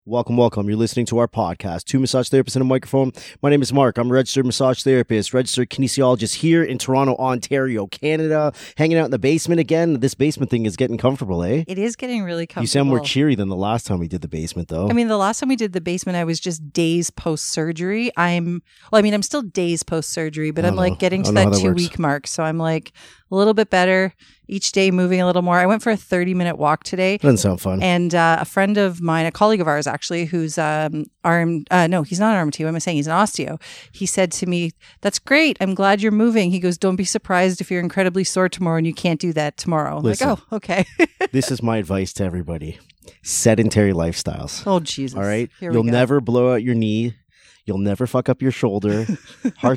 Welcome, welcome. You're listening to our podcast, Two Massage Therapists and a Microphone. My name is Mark. I'm a registered massage therapist, registered kinesiologist here in Toronto, Ontario, Canada. Hanging out in the basement again. This basement thing is getting comfortable, eh? It is getting really comfortable. You sound more cheery than the last time we did the basement, though. I mean, the last time we did the basement, I was just days post-surgery. I'm still days post-surgery, but I'm like getting to that 2-week mark. So I'm like a little bit better each day, moving a little more. I went for a 30-minute walk today. Doesn't sound fun. And a friend of mine, a colleague of ours actually, who's he's not an RMT. What am I saying? He's an osteo. He said to me, "That's great. I'm glad you're moving." He goes, "Don't be surprised if you're incredibly sore tomorrow and you can't do that tomorrow." I'm Listen, like, oh, okay. This is my advice to everybody. Sedentary lifestyles. Oh, Jesus. All right? Here You'll we go. never blow out your knee. You'll never fuck up your shoulder. Heart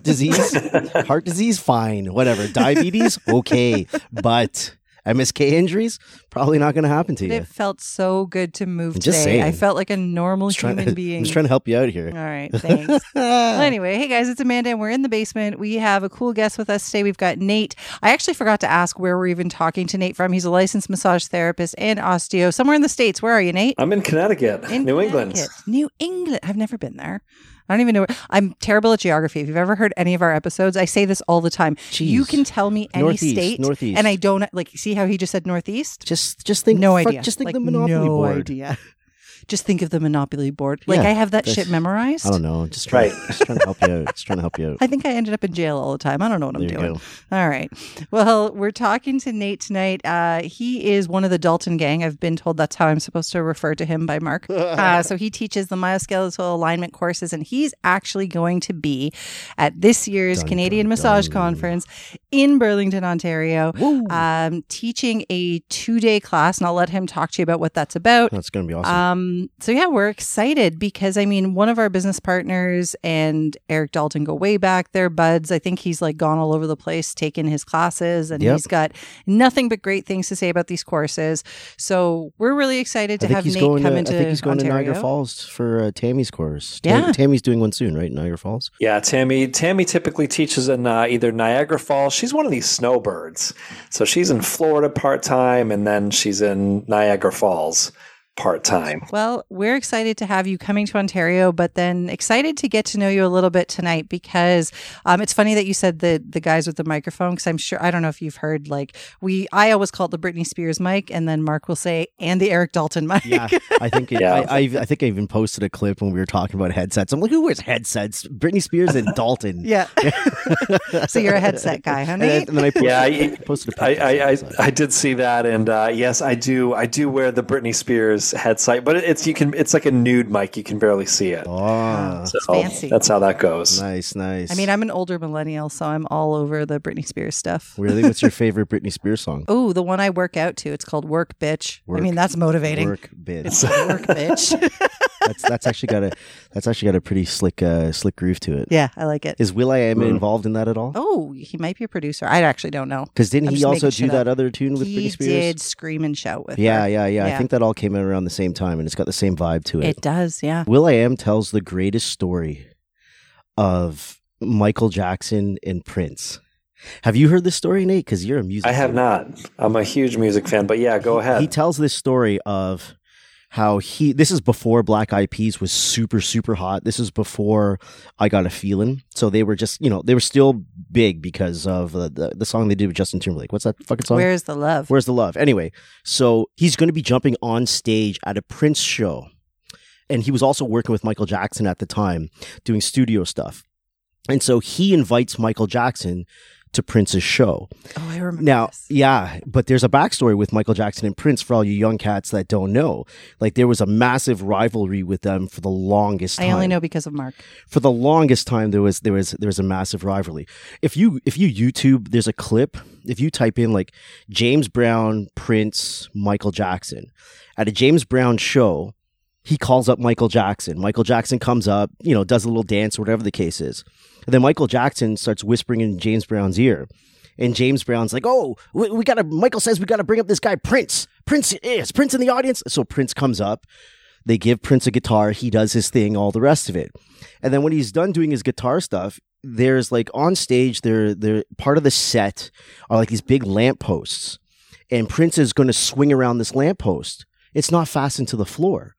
disease, fine. Whatever. Diabetes, okay. But MSK injuries, probably not going to happen to you. It felt so good to move Just today. saying. I felt like a normal human being. I'm just trying to help you out here. All right, thanks. Well, anyway, hey guys, it's Amanda and we're in the basement. We have a cool guest with us today. We've got Nate. I actually forgot to ask where we're even talking to Nate from. He's a licensed massage therapist and osteo somewhere in the States. Where are you, Nate? I'm in Connecticut, New England. New England. I've never been there. I don't even know. I'm terrible at geography. If you've ever heard any of our episodes, I say this all the time. Jeez. You can tell me any Northeast. and I don't see how he just said Northeast. Just think. No idea. Just think like, the Monopoly no board. idea. Just think of the Monopoly board. Like Yeah, I have that shit memorized. I don't know. Just trying to help you out. Just trying to help you out. I think I ended up in jail all the time. I don't know what I'm There you doing. go. All right. Well, we're talking to Nate tonight. He is one of the Dalton gang. I've been told that's how I'm supposed to refer to him by Mark. So he teaches the myoskeletal alignment courses, and he's actually going to be at this year's Canadian Massage Conference in Burlington, Ontario, teaching a 2-day class, and I'll let him talk to you about what that's about. That's going to be awesome. So yeah, we're excited because I mean, one of our business partners and Eric Dalton go way back. They're buds. I think he's like gone all over the place taking his classes, and he's got nothing but great things to say about these courses. So we're really excited to have Nate come into Ontario. I think he's going to Niagara Falls for Tammy's course. Yeah. Tammy's doing one soon, right? Niagara Falls. Yeah, Tammy typically teaches in either Niagara Falls. She's one of these snowbirds. So she's in Florida part-time, and then she's in Niagara Falls part-time. Well, we're excited to have you coming to Ontario, but then excited to get to know you a little bit tonight because it's funny that you said the guys with the microphone, because I'm sure, I don't know if you've heard, like I always call it the Britney Spears mic, and then Mark will say, and the Eric Dalton mic. Yeah, I think I think I even posted a clip when we were talking about headsets. I'm like, who wears headsets? Britney Spears and Dalton. Yeah. So you're a headset guy, huh, Nate? And then I posted a picture. I did see that, and yes, I do wear the Britney Spears headset, but it's like a nude mic. You can barely see it. Oh, it's fancy. That's how that goes. Nice. I mean, I'm an older millennial, so I'm all over the Britney Spears stuff. Really? What's your favorite Britney Spears song? Oh, the one I work out to. It's called Work Bitch. I mean, that's motivating. Work Bitch. It's Work Bitch. That's actually got a pretty slick groove to it. Yeah, I like it. Is will.i.am involved in that at all? Oh, he might be a producer. I actually don't know. Because didn't he also do that other tune with Britney Spears? He did Scream and Shout with her. Yeah. I think that all came out around the same time, and it's got the same vibe to it. It does, yeah. will.i.am tells the greatest story of Michael Jackson and Prince. Have you heard this story, Nate? Because you're a music fan. I have not. I'm a huge music fan, but yeah, go ahead. He tells this story of how this is before Black Eyed Peas was super, super hot. This is before I Got a Feeling. So they were just, they were still big because of the song they did with Justin Timberlake. What's that fucking song? Where's the Love? Where's the Love? Anyway, so he's going to be jumping on stage at a Prince show. And he was also working with Michael Jackson at the time, doing studio stuff. And so he invites Michael Jackson to Prince's show. Oh, I remember now, this. Yeah, but there's a backstory with Michael Jackson and Prince for all you young cats that don't know. Like, there was a massive rivalry with them for the longest time. I only know because of Mark. For the longest time, there was a massive rivalry. If you YouTube, there's a clip. If you type in like James Brown, Prince, Michael Jackson, at a James Brown show, he calls up Michael Jackson. Michael Jackson comes up, does a little dance or whatever the case is. And then Michael Jackson starts whispering in James Brown's ear. And James Brown's like, oh, Michael says we got to bring up this guy, Prince. Is Prince in the audience? So Prince comes up. They give Prince a guitar. He does his thing, all the rest of it. And then when he's done doing his guitar stuff, there's like on stage, they're part of the set are like these big lampposts. And Prince is going to swing around this lamppost. It's not fastened to the floor.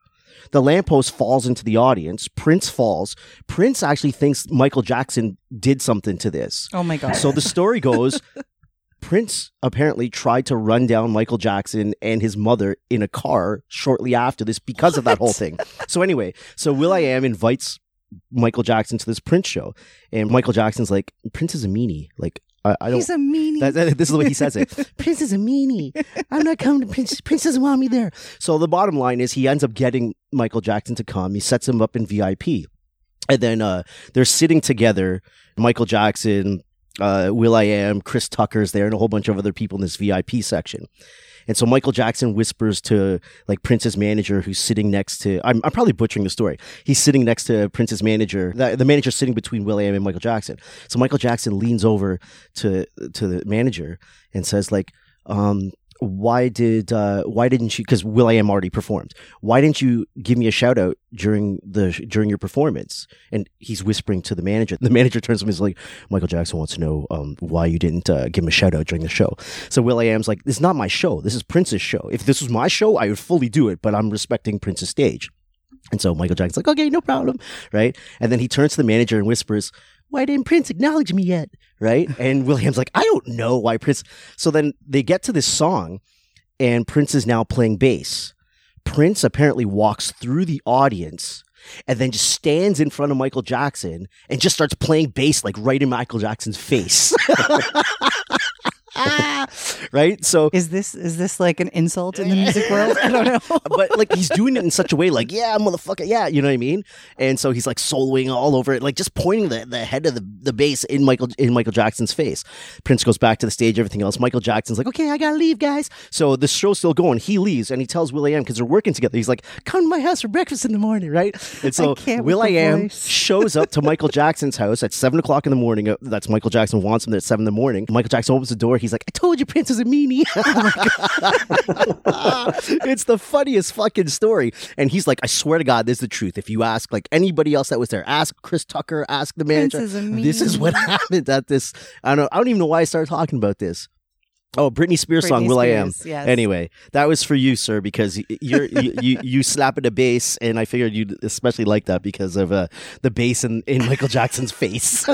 The lamppost falls into the audience. Prince falls. Prince actually thinks Michael Jackson did something to this. Oh my God. So the story goes, Prince apparently tried to run down Michael Jackson and his mother in a car shortly after this because of that whole thing. So anyway, will.i.am invites Michael Jackson to this Prince show. And Michael Jackson's like, Prince is a meanie. Like, I don't. He's a meanie. This is the way he says it. Prince is a meanie. I'm not coming to Prince. Prince doesn't want me there. So the bottom line is he ends up getting Michael Jackson to come. He sets him up in VIP. And then they're sitting together. Michael Jackson, will.i.am, Chris Tucker's there, and a whole bunch of other people in this VIP section. And so Michael Jackson whispers to like Prince's manager, who's sitting next to, I'm probably butchering the story. He's sitting next to Prince's manager. The manager's sitting between will.i.am and Michael Jackson. So Michael Jackson leans over to the manager and says like, why didn't you, because will.i.am already performed, why didn't you give me a shout out during your performance? And he's whispering to the manager. The manager turns to him and is like, Michael Jackson wants to know why you didn't give him a shout out during the show. So will.i.am's like, this is not my show, this is Prince's show. If this was my show, I would fully do it, but I'm respecting Prince's stage. And so Michael Jackson's like, okay, no problem, right? And then he turns to the manager and whispers, why didn't Prince acknowledge me yet? Right? And will.i.am's like, I don't know why Prince. So then they get to this song and Prince is now playing bass. Prince apparently walks through the audience and then just stands in front of Michael Jackson and just starts playing bass like right in Michael Jackson's face. Right? So is this like an insult in the music world? I don't know. But like he's doing it in such a way like, yeah, motherfucker, yeah, you know what I mean? And so he's like soloing all over it, like just pointing the head of the bass in Michael Jackson's face. Prince goes back to the stage, everything else. Michael Jackson's like, okay, I gotta leave, guys. So the show's still going. He leaves and he tells will.i.am, because they're working together, he's like, come to my house for breakfast in the morning, right? And so will.i.am shows up to Michael Jackson's house at 7:00 in the morning. That's Michael Jackson wants him there at 7 in the morning. Michael Jackson opens the door. He's like, I told you Prince is a meanie. It's the funniest fucking story. And he's like, I swear to God, this is the truth. If you ask like anybody else that was there, ask Chris Tucker, ask the manager. This is what happened at this. I don't even know why I started talking about this. Oh, Britney Spears song, will.i.am. Yes. Anyway, that was for you, sir, because you slap at a bass, and I figured you'd especially like that because of the bass in Michael Jackson's face.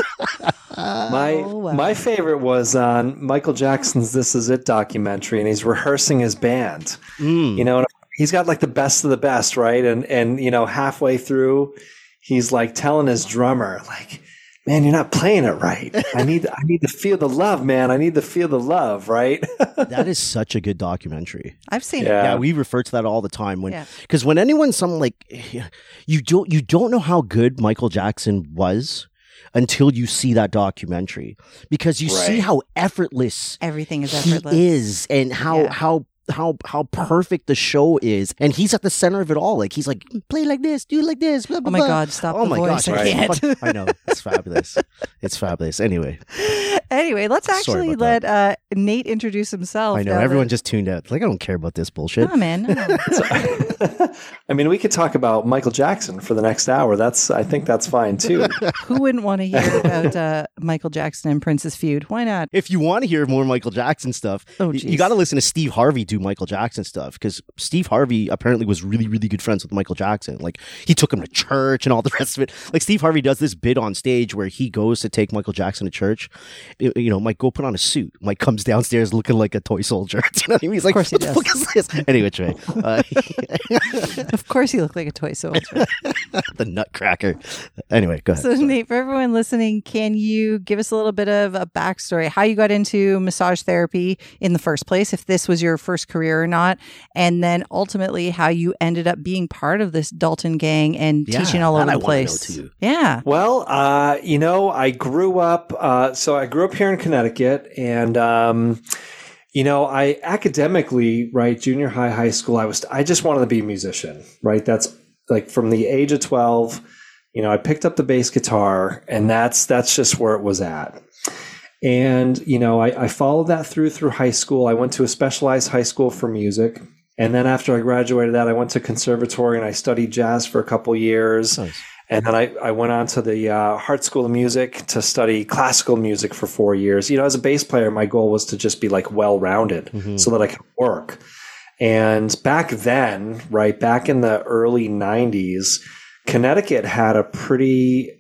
My favorite was on Michael Jackson's This Is It documentary, and he's rehearsing his band. You know, he's got like the best of the best, right? And you know, halfway through, he's like telling his drummer, like, man, you're not playing it right. I need to feel the love, man. I need to feel the love, right? That is such a good documentary. I've seen it. Yeah, we refer to that all the time because when anyone's something like you don't know how good Michael Jackson was until you see that documentary, because you see how effortless everything is he is, and how perfect the show is, and he's at the center of it all. Like he's like, play like this, do like this, blah, blah, oh my blah. God, stop oh the my voice. gosh, I can't. I know, it's fabulous. It's fabulous. Anyway, let's actually let Nate introduce himself. I know, everyone just tuned out. Like, I don't care about this bullshit. Oh man, no. I mean, we could talk about Michael Jackson for the next hour. I think that's fine too. Who wouldn't want to hear about Michael Jackson and Prince's feud? Why not? If you want to hear more Michael Jackson stuff, you got to listen to Steve Harvey do Michael Jackson stuff, because Steve Harvey apparently was really, really good friends with Michael Jackson. Like, he took him to church and all the rest of it. Like, Steve Harvey does this bit on stage where he goes to take Michael Jackson to church. You know, Mike, go put on a suit. Mike comes downstairs looking like a toy soldier. You know what I mean? He's like, what the fuck is this? Anyway, Trey. Of course he looked like a toy soldier. The Nutcracker. Anyway, go ahead. So, Nate, for everyone listening, can you give us a little bit of a backstory, how you got into massage therapy in the first place, if this was your first career or not, and then ultimately how you ended up being part of this Dalton gang and teaching all over the place? Yeah. Well, you know, I grew up here in Connecticut, and you know, I academically, right, junior high school, I just wanted to be a musician, right? That's like from the age of 12, you know, I picked up the bass guitar, and that's just where it was at. And, you know, I followed that through high school. I went to a specialized high school for music. And then after I graduated that, I went to conservatory and I studied jazz for a couple years. Nice. And then I went on to the Hart School of Music to study classical music for 4 years. You know, as a bass player, my goal was to just be like well-rounded so that I could work. And back then, right, back in the early 90s, Connecticut had a pretty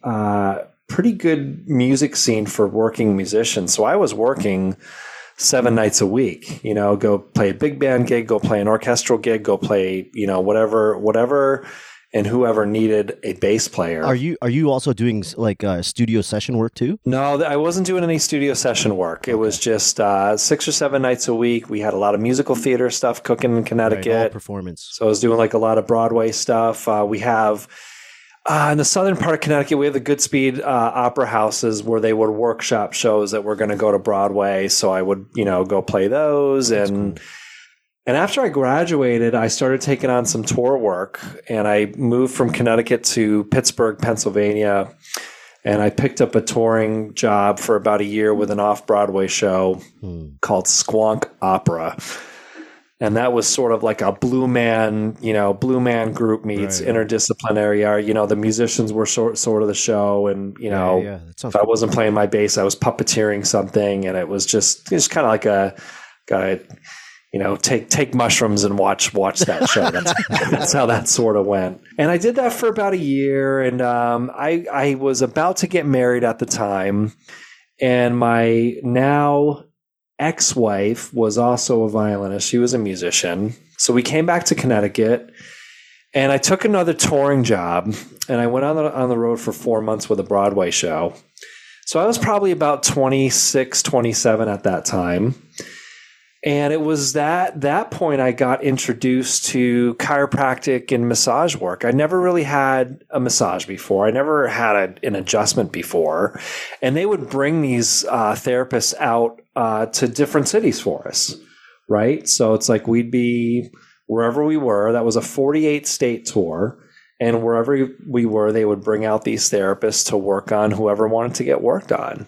good music scene for working musicians. So I was working 7 nights a week, go play a big band gig, go play an orchestral gig, go play, whatever, and whoever needed a bass player. Are you also doing like studio session work too? No, I wasn't doing any studio session work. It was just 6 or 7 nights a week. We had a lot of musical theater stuff cooking in Connecticut. Right, all performance. So I was doing like a lot of Broadway stuff. We have in the southern part of Connecticut, we have the Goodspeed opera houses where they would workshop shows that were going to go to Broadway. So I would, go play those. That's cool. And after I graduated, I started taking on some tour work, and I moved from Connecticut to Pittsburgh, Pennsylvania, and I picked up a touring job for about a year with an off-Broadway show called Squonk Opera. And that was sort of like a Blue Man group meets interdisciplinary art. The musicians were sort of the show, and if I wasn't playing my bass, I was puppeteering something, and it was just kind of like a guy. Take mushrooms and watch that show. That's how that sort of went. And I did that for about a year. And I was about to get married at the time. And my now ex-wife was also a violinist. She was a musician. So we came back to Connecticut. And I took another touring job. And I went on the road for 4 months with a Broadway show. So I was probably about 26, 27 at that time. And it was that point I got introduced to chiropractic and massage work. I never really had a massage before. I never had an adjustment before. And they would bring these therapists out to different cities for us, right? So it's like we'd be wherever we were. That was a 48-state tour. And wherever we were, they would bring out these therapists to work on whoever wanted to get worked on.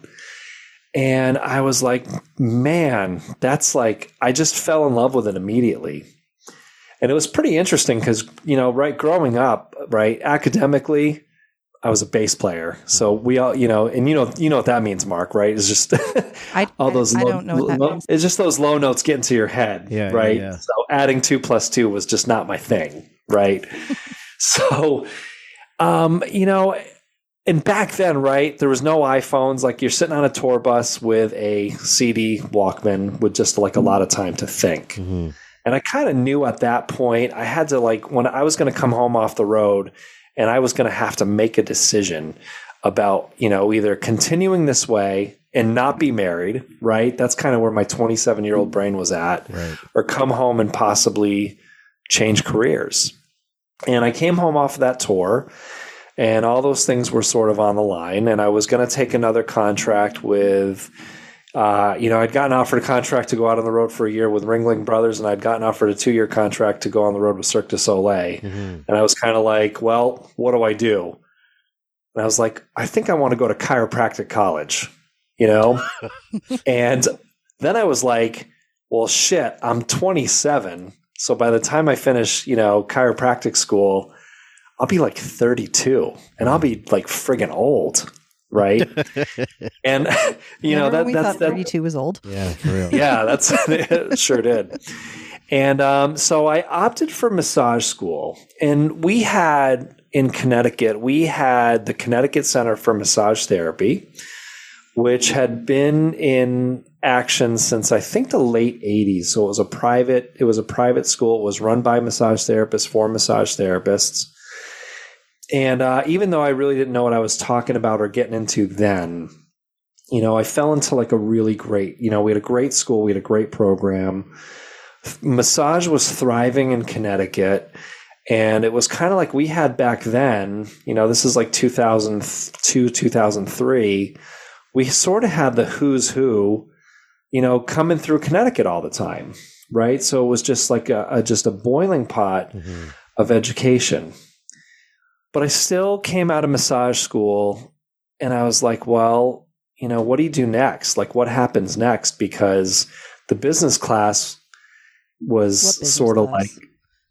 And I was like, man, that's like, I just fell in love with it immediately. And it was pretty interesting because, growing up, academically, I was a bass player. So we all, and you know what that means, Mark, right? It's just all those I don't know what that means. It's just those low notes get into your head, right? Yeah. So adding 2 + 2 was just not my thing, right? So, and back then, right, there was no iPhones. Like you're sitting on a tour bus with a CD Walkman with just like a lot of time to think. Mm-hmm. And I kind of knew at that point I had to when I was going to come home off the road and I was going to have to make a decision about, either continuing this way and not be married, right? That's kind of where my 27-year-old brain was at, right. Or come home and possibly change careers. And I came home off of that tour. And all those things were sort of on the line. And I was going to take another contract with, I'd gotten offered a contract to go out on the road for a year with Ringling Brothers, and I'd gotten offered a 2-year contract to go on the road with Cirque du Soleil. Mm-hmm. And I was kind of like, well, what do I do? And I was like, I think I want to go to chiropractic college, And then I was like, well, shit, I'm 27. So by the time I finish, chiropractic school, I'll be like 32 and I'll be like friggin' old. Right. And that's 32 was old. Yeah, for real. Yeah, it sure did. And so I opted for massage school, and we had in Connecticut, the Connecticut Center for Massage Therapy, which had been in action since I think the late 80s. So it was a private school. It was run by massage therapists for massage therapists. And even though I really didn't know what I was talking about or getting into then, I fell into like a really great, we had a great school, we had a great program. Massage was thriving in Connecticut. And it was kind of like we had back then, this is like 2002, 2003. We sort of had the who's who, coming through Connecticut all the time, right? So it was just like just a boiling pot of education. But I still came out of massage school and I was like, well, what do you do next? Like, what happens next? Because the business class was sort of like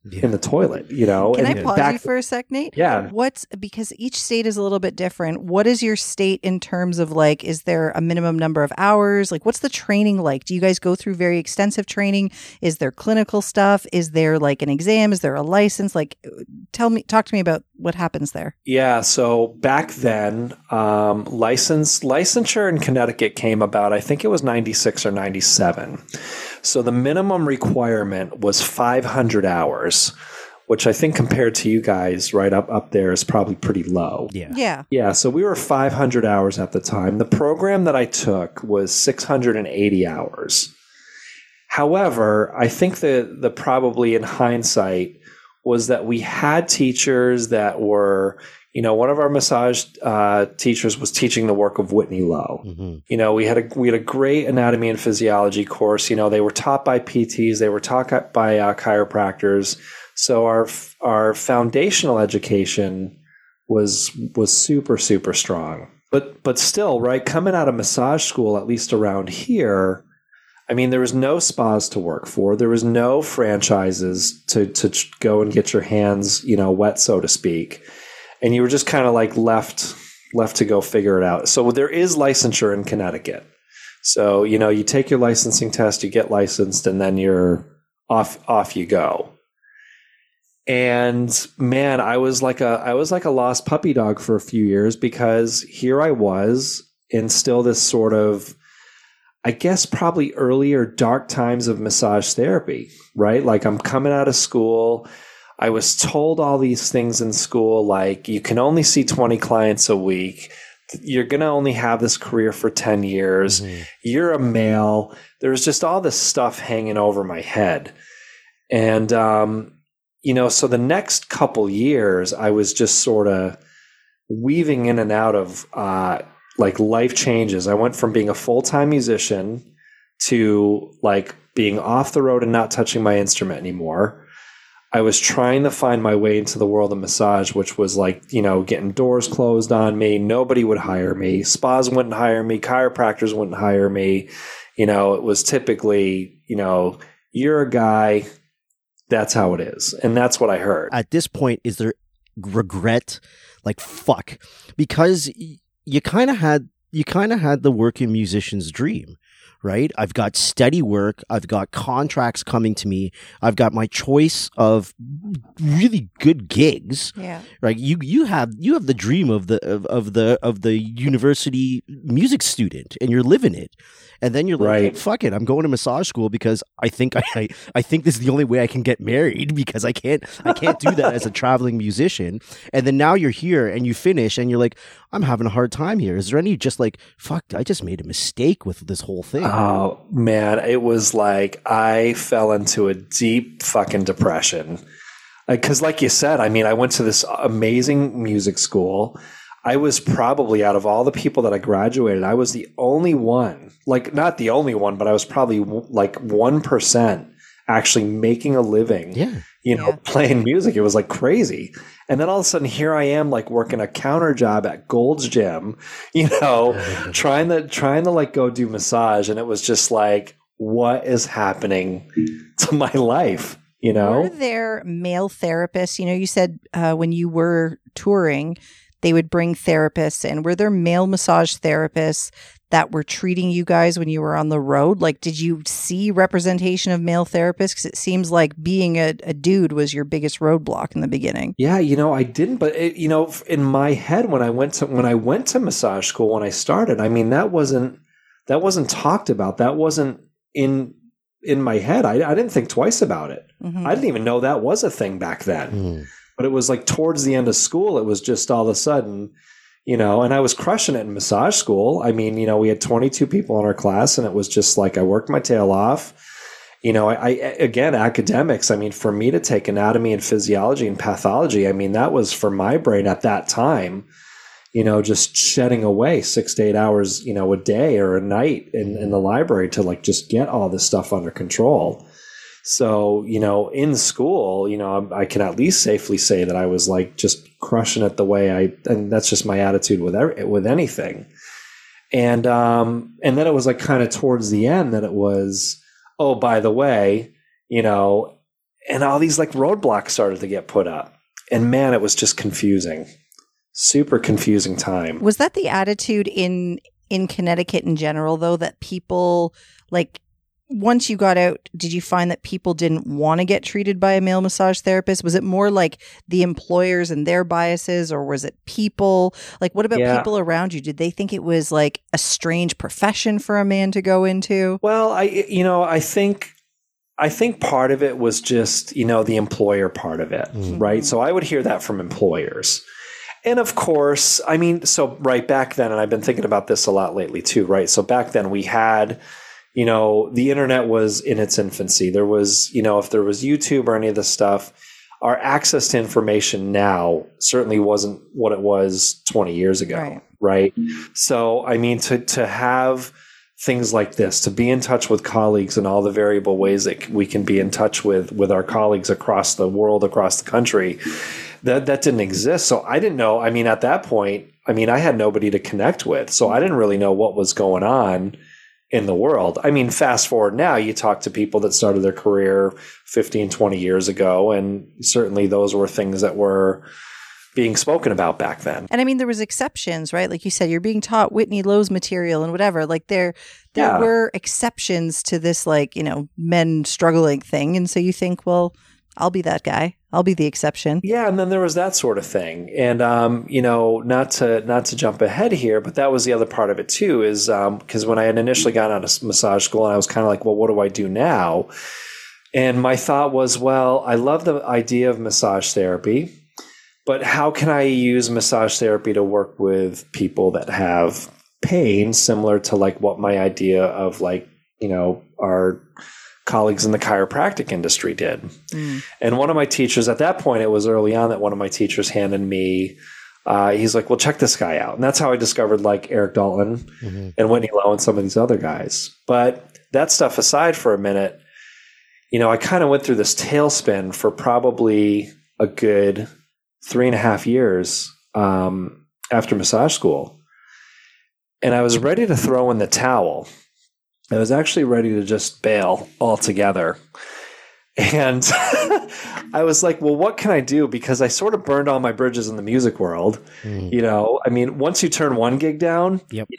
in the toilet, you know. Can and I pause you for a sec, Nate? Yeah. Because each state is a little bit different. What is your state in terms of like, is there a minimum number of hours? Like, what's the training like? Do you guys go through very extensive training? Is there clinical stuff? Is there like an exam? Is there a license? Like, talk to me about what happens there. Yeah. So back then, licensure in Connecticut came about, I think it was 96 or 97. So the minimum requirement was 500 hours, which I think compared to you guys right up there is probably pretty low. Yeah. Yeah. So we were 500 hours at the time. The program that I took was 680 hours. However, I think the probably in hindsight was that we had teachers that were, you know, one of our massage teachers was teaching the work of Whitney Lowe. Mm-hmm. You know, we had a great anatomy and physiology course. You know, they were taught by PTs, they were taught by chiropractors. So our foundational education was super, super strong. But still, right, coming out of massage school, at least around here, I mean, there was no spas to work for. There was no franchises to go and get your hands, you know, wet, so to speak. And you were just kind of like left to go figure it out. So there is licensure in Connecticut. So, you know, you take your licensing test, you get licensed, and then you're off you go. And man, I was like a lost puppy dog for a few years, because here I was in still this sort of, I guess, probably earlier dark times of massage therapy, right? Like, I'm coming out of school. I was told all these things in school, like, you can only see 20 clients a week. You're going to only have this career for 10 years. Mm-hmm. You're a male. There's just all this stuff hanging over my head. And, you know, so the next couple years, I was just sort of weaving in and out of, like, life changes. I went from being a full-time musician to like being off the road and not touching my instrument anymore. I was trying to find my way into the world of massage, which was like, you know, getting doors closed on me. Nobody would hire me. Spas wouldn't hire me. Chiropractors wouldn't hire me. You know, it was typically, you know, you're a guy. That's how it is. And that's what I heard. At this point, is there regret? Like, fuck. Because you kind of had the working musician's dream, right? I've got steady work. I've got contracts coming to me. I've got my choice of really good gigs. Yeah. Right. You have the dream of the university music student, and you're living it. And then you're like, right. Fuck it, I'm going to massage school because I think I think this is the only way I can get married, because I can't do that as a traveling musician. And then now you're here and you finish and you're like, I'm having a hard time here. Is there any just like, fuck, I just made a mistake with this whole thing? Oh man, it was like I fell into a deep fucking depression. Because like you said, I mean, I went to this amazing music school. I was probably, out of all the people that I graduated, I was the only one, like not the only one, but I was probably like 1% actually making a living, playing music. It was like crazy. And then all of a sudden here I am, like working a counter job at Gold's Gym, you know, trying to like go do massage. And it was just like, what is happening to my life? You know, were there male therapists? You know, you said when you were touring, they would bring therapists in. Were there male massage therapists that were treating you guys when you were on the road? Like, did you see representation of male therapists? Because it seems like being a dude was your biggest roadblock in the beginning. Yeah, you know, I didn't, but it, you know, in my head when I went to massage school when I started, I mean, that wasn't talked about. That wasn't in my head. I didn't think twice about it. Mm-hmm. I didn't even know that was a thing back then. Mm. But it was like towards the end of school, it was just all of a sudden, you know, and I was crushing it in massage school. I mean, you know, we had 22 people in our class, and it was just like I worked my tail off. You know, I again, academics, I mean, for me to take anatomy and physiology and pathology, I mean, that was for my brain at that time, you know, just shedding away 6 to 8 hours, you know, a day or a night in the library to like just get all this stuff under control. So, you know, in school, you know, I can at least safely say that I was like just crushing it the way and that's just my attitude with anything. And then it was like kind of towards the end that it was, oh, by the way, you know, and all these like roadblocks started to get put up. And man, it was just confusing. Super confusing time. Was that the attitude in Connecticut in general, though, that people, like, once you got out, did you find that people didn't want to get treated by a male massage therapist? Was it more like the employers and their biases, or was it people? Like, what about people around you? Did they think it was like a strange profession for a man to go into? Well, I think part of it was just, the employer part of it, right? So I would hear that from employers. And of course, I mean, so right back then, and I've been thinking about this a lot lately too, right? So back then we had, the internet was in its infancy. There was, if there was YouTube or any of this stuff, our access to information now certainly wasn't what it was 20 years ago, right? So, I mean, to have things like this, to be in touch with colleagues in all the variable ways that we can be in touch with our colleagues across the world, across the country, that didn't exist. So I didn't know. I mean, at that point, I had nobody to connect with. So I didn't really know what was going on in the world. I mean, fast forward now, you talk to people that started their career 15, 20 years ago, and certainly those were things that were being spoken about back then. And I mean, there was exceptions, right? Like you said, you're being taught Whitney Lowe's material and whatever. Like there were exceptions to this, like, men struggling thing. And so you think, well, I'll be that guy. I'll be the exception. Yeah, and then there was that sort of thing. And not to jump ahead here, but that was the other part of it too, is because when I had initially gotten out of massage school, and I was kind of like, well, what do I do now? And my thought was, well, I love the idea of massage therapy, but how can I use massage therapy to work with people that have pain, similar to like what my idea of like, our colleagues in the chiropractic industry did. And one of my teachers at that point, it was early on that one of my teachers handed me, he's like, well, check this guy out. And that's how I discovered like Eric Dalton and Whitney Lowe and some of these other guys. But that stuff aside for a minute, I kind of went through this tailspin for probably a good 3.5 years after massage school. And I was ready to throw in the towel. I was actually ready to just bail altogether. And I was like, well, what can I do? Because I sort of burned all my bridges in the music world. Once you turn one gig down,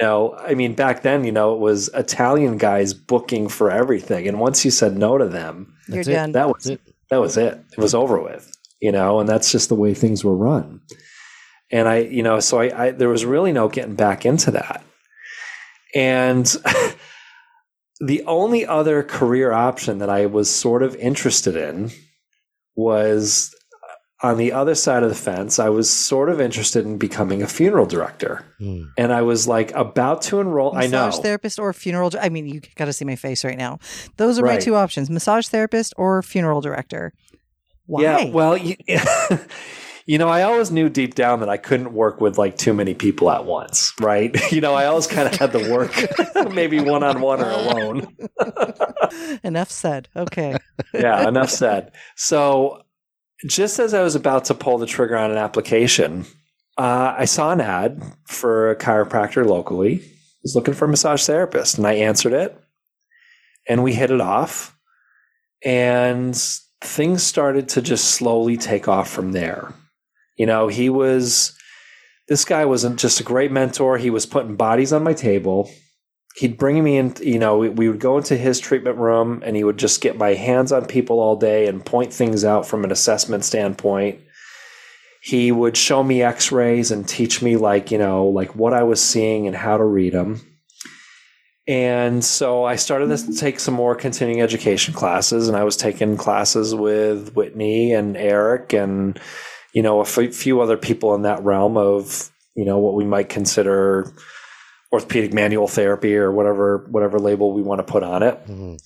back then, it was Italian guys booking for everything. And once you said no to them, you're done. That was it. It was over with, and that's just the way things were run. And I there was really no getting back into that. And the only other career option that I was sort of interested in was on the other side of the fence. I was sort of interested in becoming a funeral director. And I was like about to enroll. Massage therapist or funeral. I mean, you got to see my face right now. Those are my two options: massage therapist or funeral director. Why? Yeah, well, I always knew deep down that I couldn't work with like too many people at once, right? I always kind of had to work maybe one-on-one or alone. Enough said. Okay. Yeah, enough said. So just as I was about to pull the trigger on an application, I saw an ad for a chiropractor locally. I was looking for a massage therapist, and I answered it, and we hit it off, and things started to just slowly take off from there. This guy wasn't just a great mentor. He was putting bodies on my table. He'd bring me in, we would go into his treatment room, and he would just get my hands on people all day and point things out from an assessment standpoint. He would show me x-rays and teach me like what I was seeing and how to read them. And so I started to take some more continuing education classes, and I was taking classes with Whitney and Eric and, a few other people in that realm of, what we might consider orthopedic manual therapy or whatever label we want to put on it.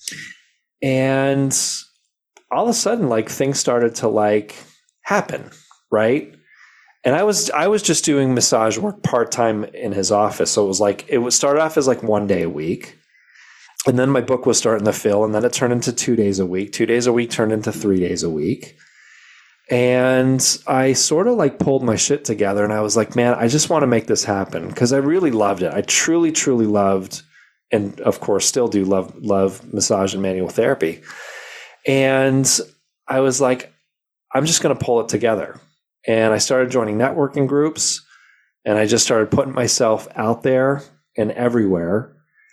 And all of a sudden, like, things started to like happen, right? And I was just doing massage work part-time in his office. So it would start off as like 1 day a week. And then my book was starting to fill, and then it turned into 2 days a week. 2 days a week turned into 3 days a week. And I sort of like pulled my shit together, and I was like, man, I just want to make this happen, because I really loved it. I truly, truly loved, and of course still do love massage and manual therapy. And I was like, I'm just going to pull it together. And I started joining networking groups, and I just started putting myself out there and everywhere.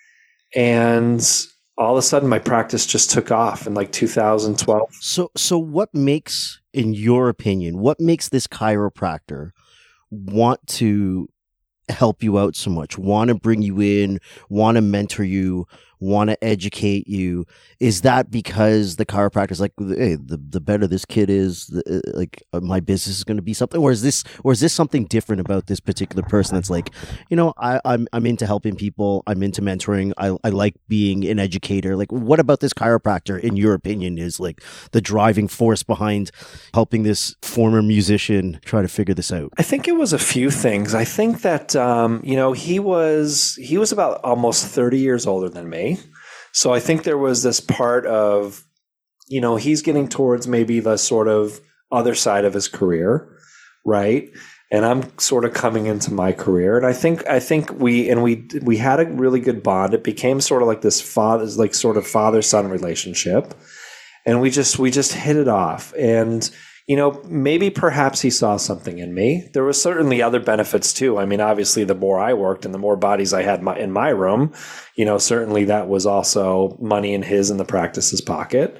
And all of a sudden my practice just took off in like 2012. So what makes, in your opinion, what makes this chiropractor want to help you out so much, want to bring you in, want to mentor you, want to educate you? Is that because the chiropractor's like, hey, the better this kid is, my business is going to be something? Or is this something different about this particular person that's like, I'm into helping people, I'm into mentoring, I like being an educator? Like, what about this chiropractor, in your opinion, is like the driving force behind helping this former musician try to figure this out? I think it was a few things. I think that he was about almost 30 years older than me. So I think there was this part of, he's getting towards maybe the sort of other side of his career, right? And I'm sort of coming into my career. And I think we had a really good bond. It became sort of like this father-son relationship. And we just hit it off. And maybe perhaps he saw something in me. There was certainly other benefits too. I mean, obviously, the more I worked and the more bodies I had in my room, certainly that was also money in his and the practice's pocket.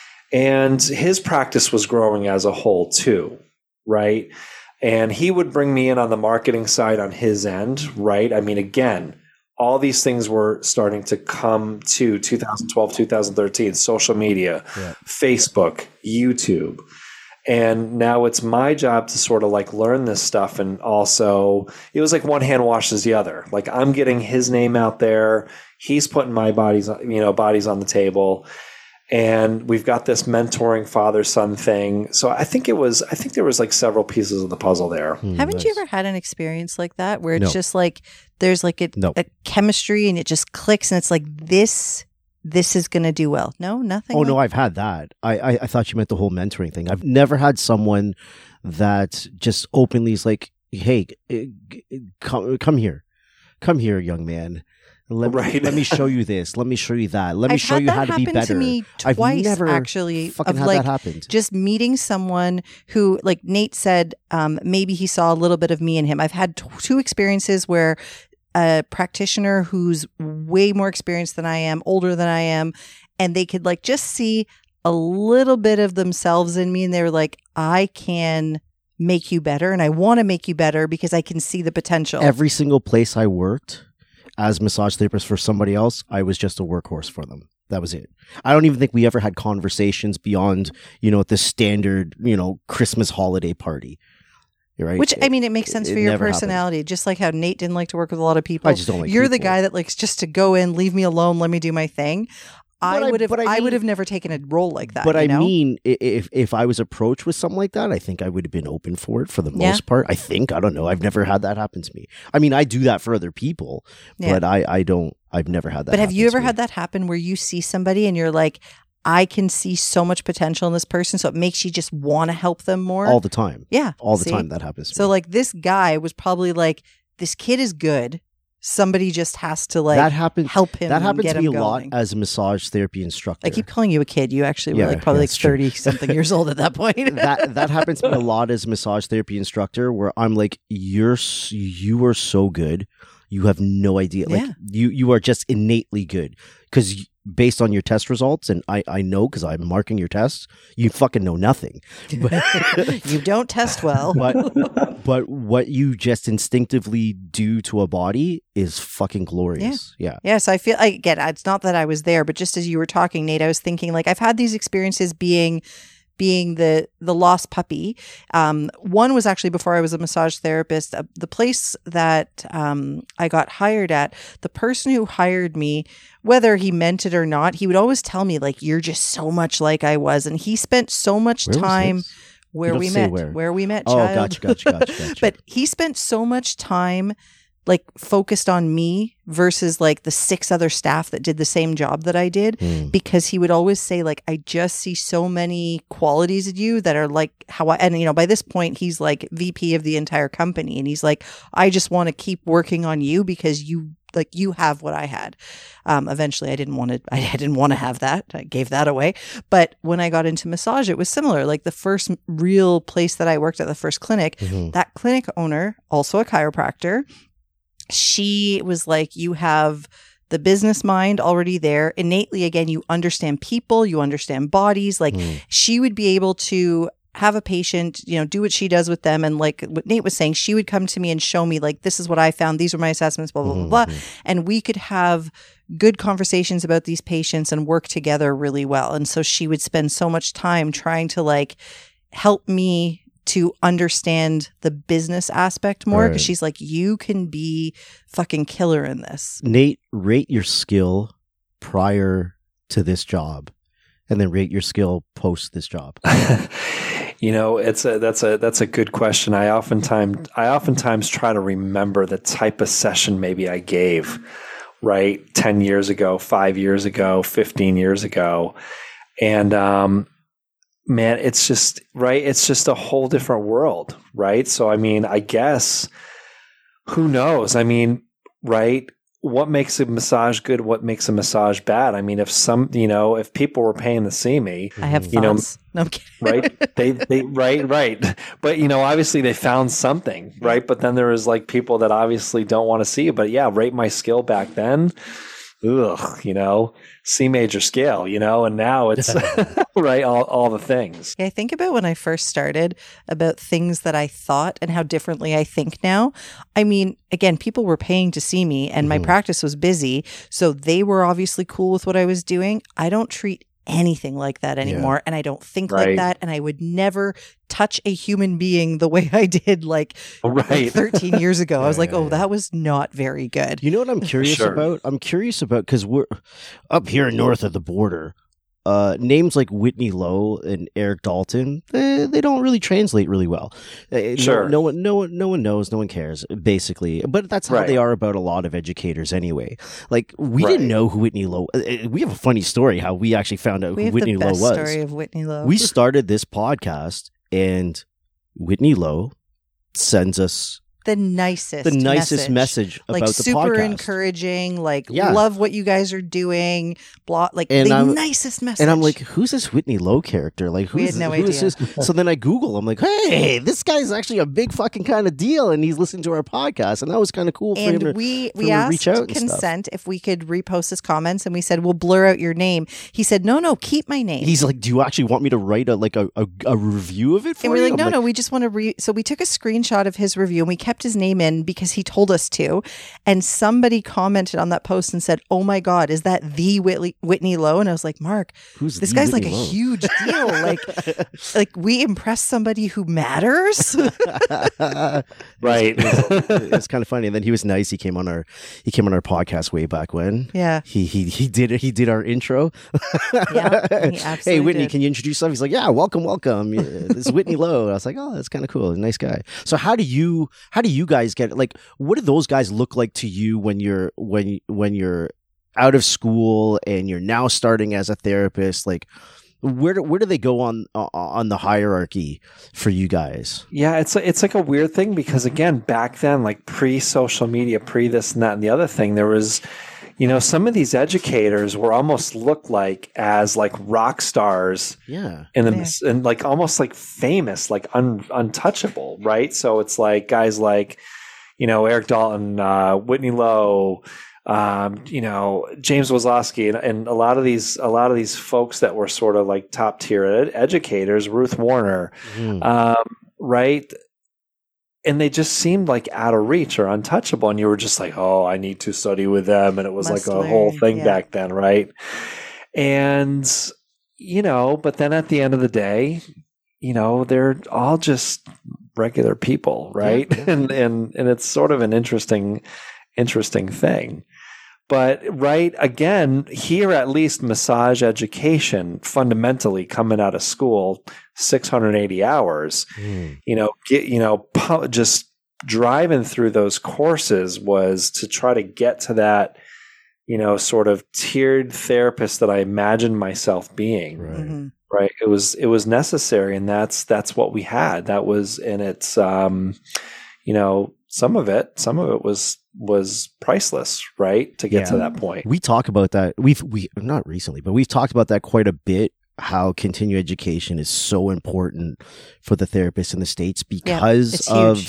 And his practice was growing as a whole too, right? And he would bring me in on the marketing side on his end, right? I mean, again, all these things were starting to come to 2012, 2013, social media, Facebook, YouTube. And now it's my job to sort of like learn this stuff. And also it was like one hand washes the other. Like, I'm getting his name out there. He's putting my bodies on the table. And we've got this mentoring father-son thing. So I think there was like several pieces of the puzzle there. Haven't you ever had an experience like that where it's just like, there's like a chemistry and it just clicks and it's like, this is going to do well? No, nothing. Oh, no, I've had that. I thought you meant the whole mentoring thing. I've never had someone that just openly is like, hey, come here, young man. Let me show you this. Let me show you that. Let me show you how to be better. To me twice, I've never actually, fucking of had like that happened. Just meeting someone who, like Nate said, maybe he saw a little bit of me in him. I've had two experiences where a practitioner who's way more experienced than I am, older than I am, and they could like just see a little bit of themselves in me, and they were like, I can make you better, and I want to make you better because I can see the potential. Every single place I worked as massage therapist for somebody else, I was just a workhorse for them. That was it. I don't even think we ever had conversations beyond, the standard, Christmas holiday party. Right? Which, I mean, it makes sense for your personality. Happened. Just like how Nate didn't like to work with a lot of people. I just don't like You're people. the guy that likes just to go in, leave me alone, let me do my thing. I would have never taken a role like that. But I mean, if I was approached with something like that, I think I would have been open for it for the most part. I don't know. I've never had that happen to me. I mean, I do that for other people, but I've never had that. But have you ever had that happen where you see somebody and you're like, I can see so much potential in this person, so it makes you just want to help them more? All the time. Yeah. All the time that happens to me. So like this guy was probably like, this kid is good. Somebody just has to like help him. That happened to me a lot going. as a massage therapy instructor. I keep calling you a kid. You actually were probably 30 something years old at that point. that happens to me a lot as a massage therapy instructor, where I'm like, you are so good. You have no idea. Like you are just innately good because based on your test results, and I know because I'm marking your tests, you fucking know nothing. You don't test well. But what you just instinctively do to a body is fucking glorious. Yeah. So I feel, again, it's not that I was there, but just as you were talking, Nate, I was thinking like I've had these experiences being the lost puppy. One was actually before I was a massage therapist. The place that I got hired at, the person who hired me, whether he meant it or not, he would always tell me like, you're just so much like I was. And he spent so much time where we met. Oh, child. Gotcha. But he spent so much time like focused on me versus like the 6 other staff that did the same job that I did, because he would always say like, I just see so many qualities in you that are like how and by this point he's like VP of the entire company. And he's like, I just want to keep working on you because you like you have what I had. Eventually I didn't want to have that. I gave that away. But when I got into massage, it was similar. Like the first real place that I worked at, the first clinic, that clinic owner, also a chiropractor, she was like, you have the business mind already there. Innately, again, you understand people, you understand bodies. Like she would be able to have a patient, do what she does with them. And like what Nate was saying, she would come to me and show me like, this is what I found. These are my assessments, blah, blah, blah, blah. And we could have good conversations about these patients and work together really well. And so she would spend so much time trying to like help me to understand the business aspect more, because she's like, you can be fucking killer in this. Nate, rate your skill prior to this job and then rate your skill post this job. That's a good question. I oftentimes try to remember the type of session maybe I gave, right? 10 years ago, 5 years ago, 15 years ago. And, man, it's just, right. It's just a whole different world. Right. So, I mean, I guess who knows? I mean, right. What makes a massage good? What makes a massage bad? I mean, if people were paying to see me, I have thoughts. No, I'm kidding. Right. Right. But, obviously they found something, right? But then there was like people that obviously don't want to see it. But yeah, rate my skill back then. C major scale, and now it's right. All the things. Yeah, I think about when I first started about things that I thought and how differently I think now. I mean, again, people were paying to see me and my practice was busy. So they were obviously cool with what I was doing. I don't treat anything like that anymore. And I don't think like that. And I would never touch a human being the way I did like 13 years ago. I was like, that was not very good. You know what I'm curious about? I'm curious about, because we're up here north of the border. Names like Whitney Lowe and Eric Dalton, they don't really translate really well. No one knows, no one cares, basically. But that's how they are about a lot of educators anyway. Like, we didn't know who Whitney Lowe. We have a funny story how we actually found out who Whitney Lowe was. We have the best story of Whitney Lowe. We started this podcast, and Whitney Lowe sends us the nicest message about like the super podcast. Encouraging, like love what you guys are doing, nicest message. And I'm like, who's this Whitney Lowe character? Like, we had no idea. So then I Google, I'm like, hey, this guy's actually a big fucking kind of deal, and he's listening to our podcast, and that was kind of cool for him to we asked reach out consent if we could repost his comments, and we said, we'll blur out your name. He said, no, keep my name. He's like, do you actually want me to write a review of it for you? And we're like, no, we just want to so we took a screenshot of his review and we kept his name in because he told us to. And somebody commented on that post and said, oh my God, is that the Whitney Lowe? And I was like, Mark, this guy's like a huge deal. like we impressed somebody who matters. Right. It's kind of funny. And then he was nice. He came on our podcast way back when. Yeah. He did our intro. Yeah. He absolutely hey, Whitney, did. can you introduce yourself? He's like, yeah, welcome. This is Whitney Lowe. I was like, oh, that's kind of cool. A nice guy. So how do you guys get, like, what do those guys look like to you when you're out of school and you're now starting as a therapist? Like, where do they go on the hierarchy for you guys? Yeah, it's like a weird thing because, again, back then, like pre-social media, pre this and that and the other thing, there was, some of these educators were almost looked like as like rock stars. Yeah. And like almost like famous, like untouchable, right? So it's like guys like, Eric Dalton, Whitney Lowe, James Wozlowski, and a lot of these folks that were sort of like top tier educators, Ruth Warner, right? And they just seemed like out of reach or untouchable. And you were just like, oh, I need to study with them. And it was like a whole thing back then, right? And, but then at the end of the day, they're all just regular people, right? Yeah. And it's sort of an interesting thing. But right, again, here at least massage education, fundamentally coming out of school, 680 hours, just driving through those courses was to try to get to that, sort of tiered therapist that I imagined myself being. Right. Mm-hmm. Right. It was necessary. And that's what we had. That was, and it's, some of it was priceless, right? To get to that point. We talk about that. We not recently, but we've talked about that quite a bit. How continuing education is so important for the therapists in the States because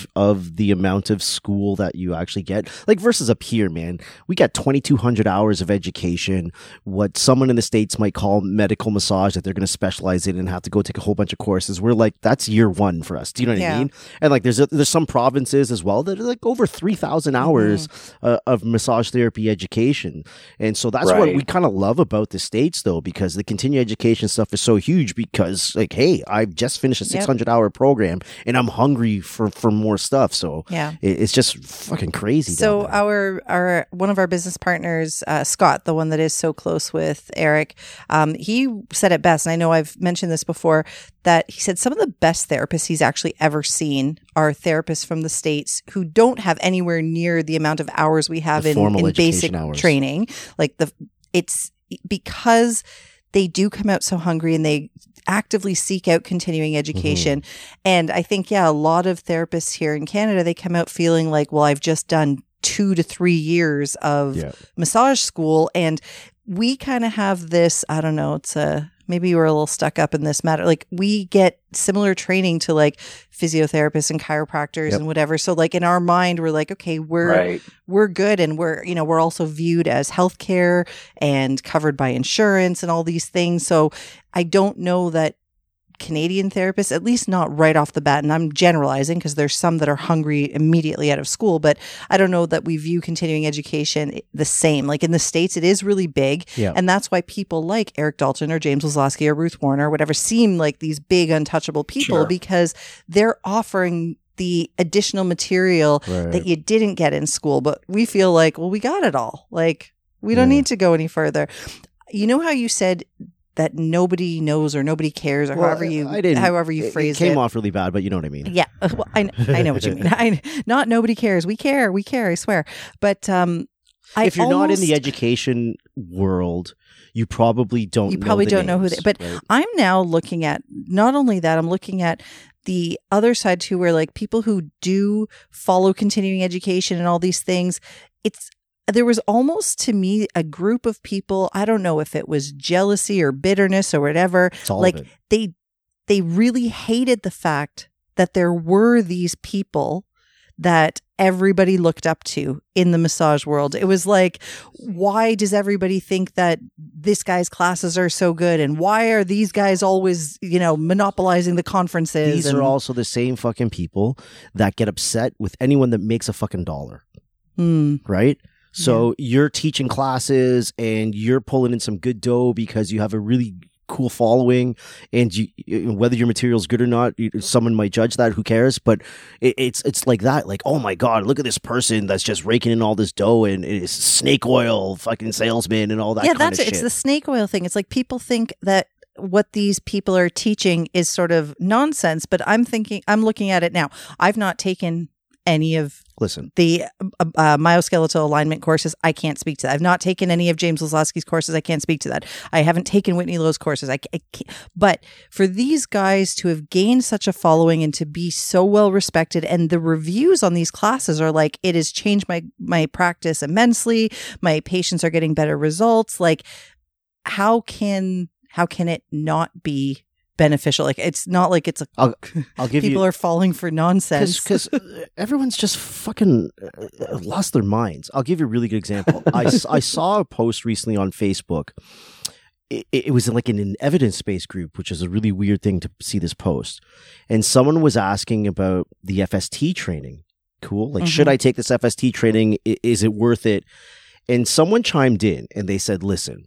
of the amount of school that you actually get. Like versus up here, man, we got 2,200 hours of education, what someone in the States might call medical massage that they're going to specialize in and have to go take a whole bunch of courses. We're like, that's year one for us. Do you know what I mean? And like there's some provinces as well that are like over 3,000 hours of massage therapy education. And so that's what we kind of love about the States though, because the continuing education stuff is so huge because like, hey, I've just finished a 600-hour program and I'm hungry for more stuff. So it's just fucking crazy. So our one of our business partners, Scott, the one that is so close with Eric, he said it best. And I know I've mentioned this before, that he said some of the best therapists he's actually ever seen are therapists from the States who don't have anywhere near the amount of hours we have in basic training. Like it's because they do come out so hungry and they actively seek out continuing education. And I think, a lot of therapists here in Canada, they come out feeling like, well, I've just done 2 to 3 years of massage school. And we kind of have this, I don't know, maybe we're a little stuck up in this matter. Like we get similar training to like physiotherapists and chiropractors and whatever. So like in our mind, we're like, okay, we're good. And we're also viewed as healthcare and covered by insurance and all these things. So I don't know that Canadian therapists, at least not right off the bat, and I'm generalizing because there's some that are hungry immediately out of school, but I don't know that we view continuing education the same. Like in the States, it is really big. And that's why people like Eric Dalton or James Laszlo or Ruth Warner or whatever seem like these big untouchable people because they're offering the additional material that you didn't get in school. But we feel like, well, we got it all. Like we don't need to go any further. You know how you said that nobody knows or nobody cares or however you phrase it. It came off really bad, but you know what I mean. Yeah. Well, I know what you mean. Not nobody cares. We care, I swear. But if you're not in the education world, you probably don't know who they are. But I'm now looking at, not only that, I'm looking at the other side too, where like people who do follow continuing education and all these things, there was almost to me a group of people, I don't know if it was jealousy or bitterness or whatever, like they really hated the fact that there were these people that everybody looked up to in the massage world. It was like, why does everybody think that this guy's classes are so good? And why are these guys always, monopolizing the conferences? These are also the same fucking people that get upset with anyone that makes a fucking dollar. Right? So you're teaching classes and you're pulling in some good dough because you have a really cool following, and whether your material is good or not, someone might judge that. Who cares? But it's like that. Like, oh my god, look at this person that's just raking in all this dough and is snake oil fucking salesman and all that. Yeah, that's it. It's the snake oil thing. It's like people think that what these people are teaching is sort of nonsense. But I'm looking at it now. I've not taken any of the myosskeletal alignment courses. I can't speak to that. I've not taken any of James Laszlo's courses. I can't speak to that. I haven't taken Whitney Lowe's courses. I can't. But for these guys to have gained such a following and to be so well respected, and the reviews on these classes are like, it has changed my practice immensely. My patients are getting better results. Like, how can it not be beneficial? Like, it's not like it's I'll give people are falling for nonsense because everyone's just fucking lost their minds. I'll give you a really good example. I saw a post recently on Facebook. It was like in an evidence-based group, which is a really weird thing to see this post. And someone was asking about the FST training. Cool. Like, should I take this FST training? Is it worth it? And someone chimed in and they said, listen,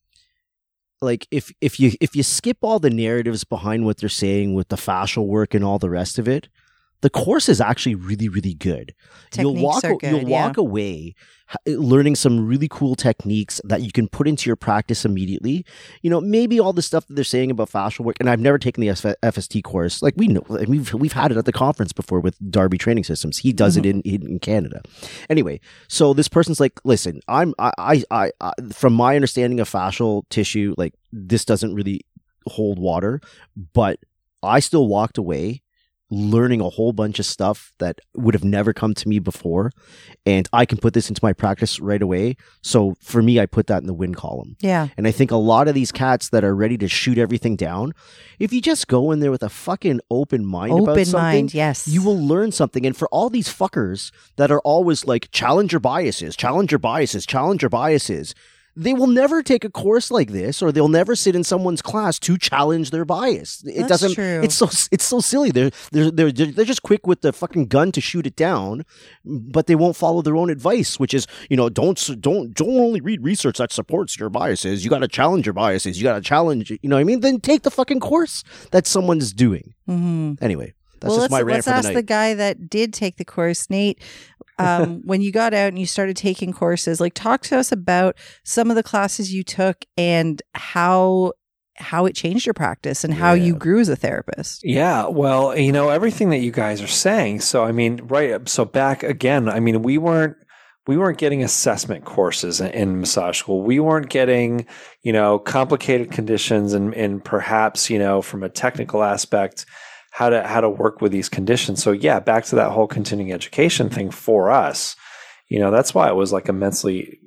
like if you skip all the narratives behind what they're saying with the fascial work and all the rest of it, the course is actually really, really good. You'll walk away learning some really cool techniques that you can put into your practice immediately. Maybe all the stuff that they're saying about fascial work, and I've never taken the FST course. Like, we know, we've had it at the conference before with Darby Training Systems. He does it in Canada. Anyway, so this person's like, listen, I from my understanding of fascial tissue, like, this doesn't really hold water, but I still walked away learning a whole bunch of stuff that would have never come to me before, and I can put this into my practice right away. So for me, I put that in the win column. Yeah. And I think a lot of these cats that are ready to shoot everything down, if you just go in there with a fucking open mind about something, yes, you will learn something. And for all these fuckers that are always like, challenge your biases, challenge your biases, challenge your biases, they will never take a course like this, or they'll never sit in someone's class to challenge their bias. It That's doesn't. true. It's so silly. They're just quick with the fucking gun to shoot it down, but they won't follow their own advice, which is, don't only read research that supports your biases. You got to challenge your biases. You got to challenge. You know what I mean? Then take the fucking course that someone's doing. Mm-hmm. Anyway, that's just my rant let's for the ask night. the guy that did take the course, Nate. When you got out and you started taking courses, like, talk to us about some of the classes you took and how it changed your practice and how you grew as a therapist. Yeah, well, everything that you guys are saying. So, I mean, right. So back again, I mean, we weren't getting assessment courses in massage school. We weren't getting, complicated conditions and perhaps, from a technical aspect, how to work with these conditions. So yeah, back to that whole continuing education thing for us, that's why it was like immensely,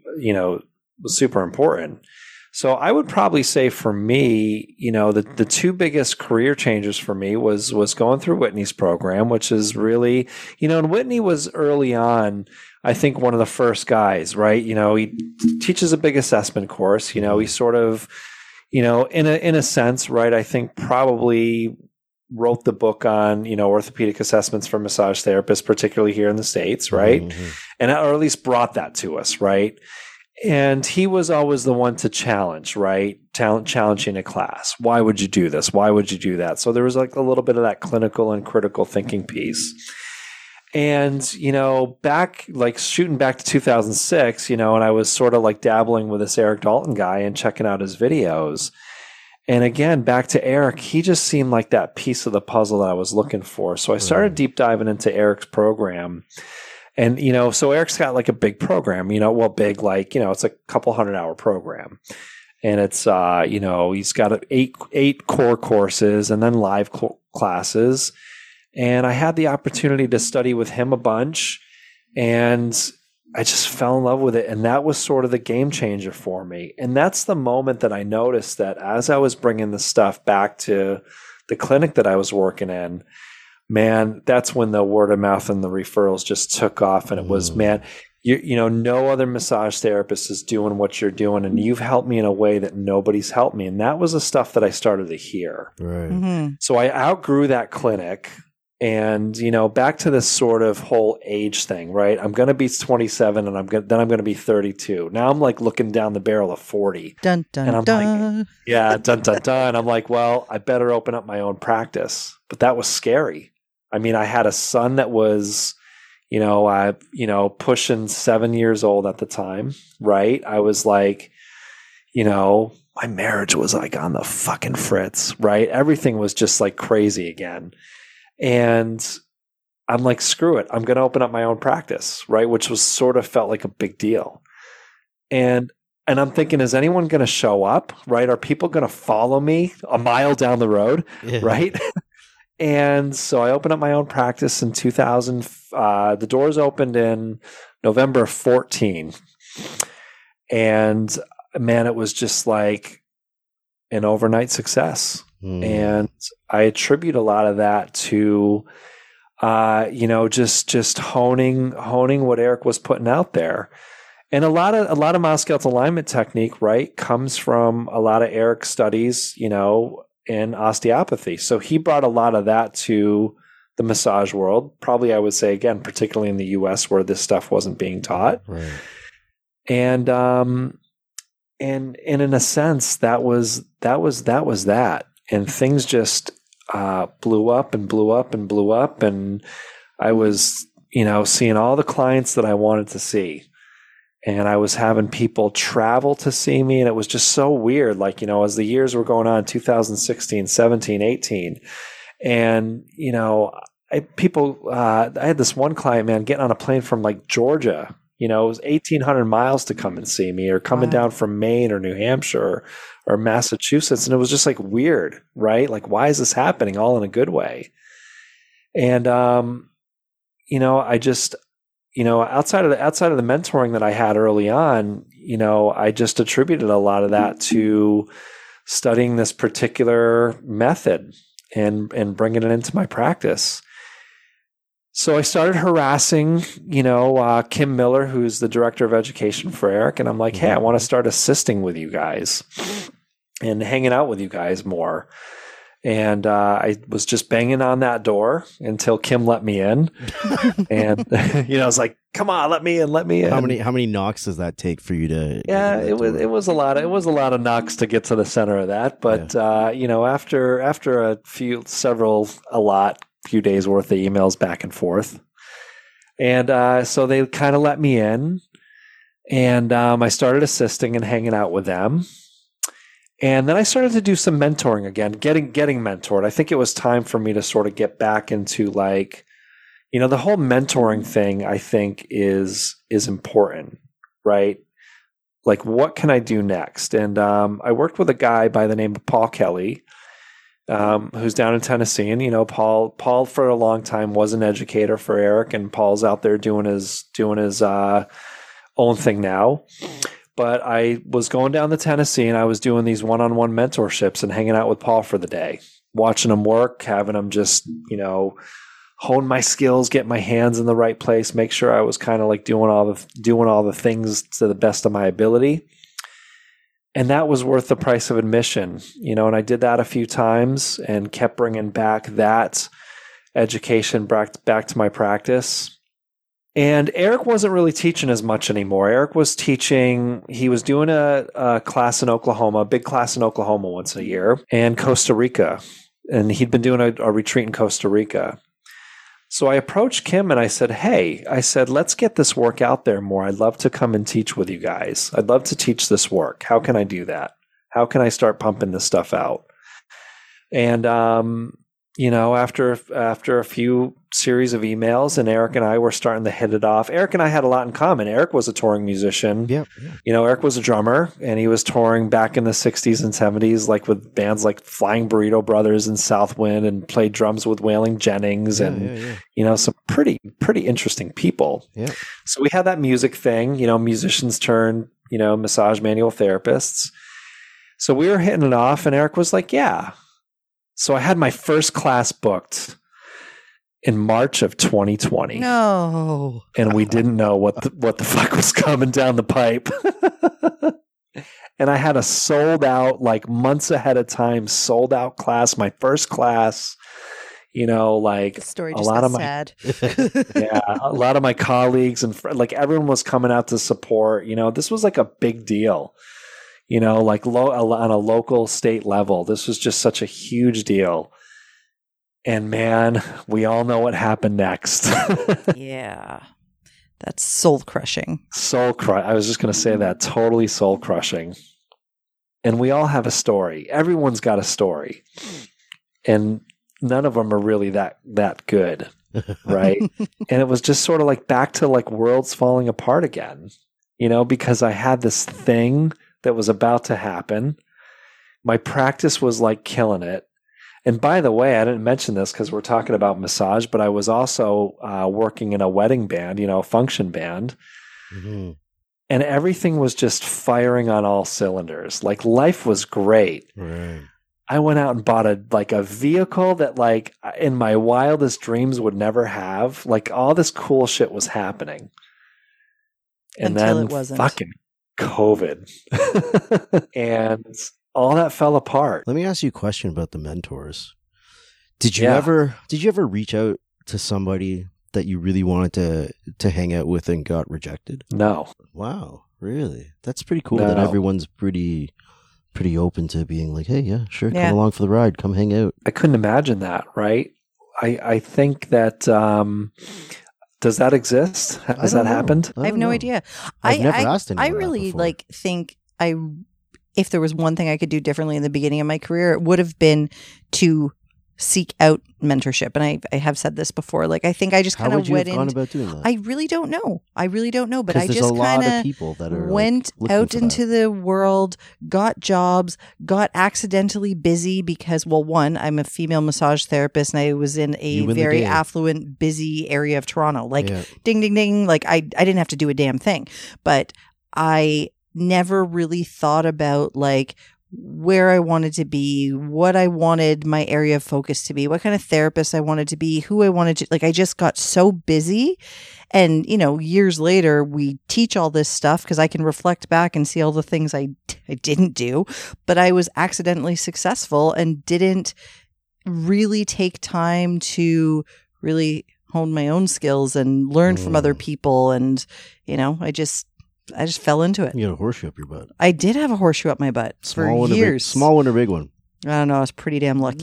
super important. So I would probably say for me, the two biggest career changes for me was going through Whitney's program, which is really, and Whitney was early on, I think, one of the first guys, right? He teaches a big assessment course, he sort of, in a sense, right? I think probably wrote the book on, orthopedic assessments for massage therapists, particularly here in the States, right? Mm-hmm. And or at least brought that to us, right? And he was always the one to challenge, right? Challenging a class. Why would you do this? Why would you do that? So there was like a little bit of that clinical and critical thinking piece. And, shooting back to 2006, and I was sort of like dabbling with this Eric Dalton guy and checking out his videos. And again, back to Eric, he just seemed like that piece of the puzzle that I was looking for. So I started deep diving into Eric's program. And, so Eric's got like a big program, big, like, it's a couple 100-hour program. And it's, he's got eight core courses and then live classes. And I had the opportunity to study with him a bunch, and I just fell in love with it. And that was sort of the game changer for me. And that's the moment that I noticed that as I was bringing the stuff back to the clinic that I was working in, man, that's when the word of mouth and the referrals just took off. And it was, man, no other massage therapist is doing what you're doing. And you've helped me in a way that nobody's helped me. And that was the stuff that I started to hear. Right. Mm-hmm. So I outgrew that clinic. And, back to this sort of whole age thing, right? I'm going to be 27 and then I'm going to be 32. Now I'm like looking down the barrel of 40. Dun, dun, and I'm dun. like, yeah, dun, dun, dun. And I'm like, well, I better open up my own practice. But that was scary. I mean, I had a son that was, pushing 7 years old at the time, right? I was like, my marriage was like on the fucking fritz, right? Everything was just like crazy again. And I'm like, screw it. I'm going to open up my own practice, right? Which was sort of felt like a big deal. And I'm thinking, is anyone going to show up, right? Are people going to follow me a mile down the road, right? And so I opened up my own practice in 2000. The doors opened in November of 14. And man, it was just like an overnight success. And I attribute a lot of that to, just honing what Eric was putting out there. And a lot of Mouseke's alignment technique, right, comes from a lot of Eric's studies, in osteopathy. So he brought a lot of that to the massage world. Probably, I would say, again, particularly in the US where this stuff wasn't being taught. Right. And in a sense, that was that. And things just blew up and blew up and blew up. And I was, seeing all the clients that I wanted to see. And I was having people travel to see me. And it was just so weird. Like, as the years were going on, 2016, 17, 18. And, I had this one client, man, getting on a plane from like Georgia. It was 1,800 miles to come and see me, or coming down from Maine or New Hampshire or Massachusetts. And it was just like weird, right? Like, why is this happening all in a good way? And I just, outside of the mentoring that I had early on, I just attributed a lot of that to studying this particular method and bringing it into my practice. So I started harassing, Kim Miller, who's the director of education for Eric. And I'm like, hey, I want to start assisting with you guys and hanging out with you guys more. And I was just banging on that door until Kim let me in. And, I was like, come on, let me in. How many knocks does that take for you to? Yeah, it was a lot of knocks to get to the center of that. But, after a few days worth of emails back and forth. And so they kind of let me in, and I started assisting and hanging out with them. And then I started to do some mentoring again, getting mentored. I think it was time for me to sort of get back into the whole mentoring thing, I think is important, right? Like, what can I do next? And I worked with a guy by the name of Paul Kelly, who's down in Tennessee. And, Paul for a long time was an educator for Eric, and Paul's out there doing his own thing now. But I was going down to Tennessee, and I was doing these one-on-one mentorships and hanging out with Paul for the day, watching him work, having him just, hone my skills, get my hands in the right place, make sure I was kind of like doing all the things to the best of my ability. And that was worth the price of admission, and I did that a few times and kept bringing back that education back to my practice. And Eric wasn't really teaching as much anymore. Eric was teaching, he was doing a class in Oklahoma, a big class in Oklahoma once a year, and Costa Rica. And he'd been doing a retreat in Costa Rica. So I approached Kim and I said, hey, let's get this work out there more. I'd love to come and teach with you guys. I'd love to teach this work. How can I do that? How can I start pumping this stuff out? And, after a few series of emails, and Eric and I were starting to hit it off. Eric and I had a lot in common. Eric was a touring musician. Yeah. Eric was a drummer, and he was touring back in the 60s and 70s, like with bands like Flying Burrito Brothers and Southwind, and played drums with Waylon Jennings some pretty interesting people. Yeah. So we had that music thing, musicians turn, massage manual therapists. So we were hitting it off, and Eric was like, yeah. So I had my first class booked in March of 2020. No. And we didn't know what the fuck was coming down the pipe. And I had a sold out, like months ahead of time, sold out class, my first class. The story just got sad. A lot of my colleagues and everyone was coming out to support. This was like a big deal. On a local state level. This was just such a huge deal. And man, we all know what happened next. Yeah. That's soul crushing. I was just going to say that. Totally soul crushing. And we all have a story. Everyone's got a story. And none of them are really that good. Right. And it was just sort of like back to like worlds falling apart again, because I had this thing that was about to happen. My practice was like killing it. And by the way, I didn't mention this because we're talking about massage, but I was also working in a wedding band, a function band. Mm-hmm. And everything was just firing on all cylinders. Like life was great. Right. I went out and bought a vehicle that like in my wildest dreams would never have. Like all this cool shit was happening. And until then it wasn't. Fucking COVID. And all that fell apart. Let me ask you a question about the mentors. Did you ever reach out to somebody that you really wanted to hang out with and got rejected? No. Wow, really? That's pretty cool that everyone's pretty open to being like, hey, yeah, sure, come along for the ride, come hang out. I couldn't imagine that, right? I think that does that exist? Has that happened? I have no idea. I've never asked anyone. I really that think if there was one thing I could do differently in the beginning of my career, it would have been to seek out mentorship. And I have said this before. Like, I think I just kind How of would you went have gone in. about doing that? I really don't know. But 'Cause I there's just a lot kind of of people that are went looking out for into that. the world, got jobs, got accidentally busy because, well, one, I'm a female massage therapist and I was in a You win the very game. affluent, busy area of Toronto. Like, Yeah. ding, ding, ding. Like, I didn't have to do a damn thing. But I never really thought about like where I wanted to be, what I wanted my area of focus to be, what kind of therapist I wanted to be, who I wanted to, like, I just got so busy. And, years later, we teach all this stuff because I can reflect back and see all the things I didn't do, but I was accidentally successful and didn't really take time to really hone my own skills and learn from other people. And, I just fell into it. You had a horseshoe up your butt. I did have a horseshoe up my butt for years. Small one or big one? I don't know. I was pretty damn lucky.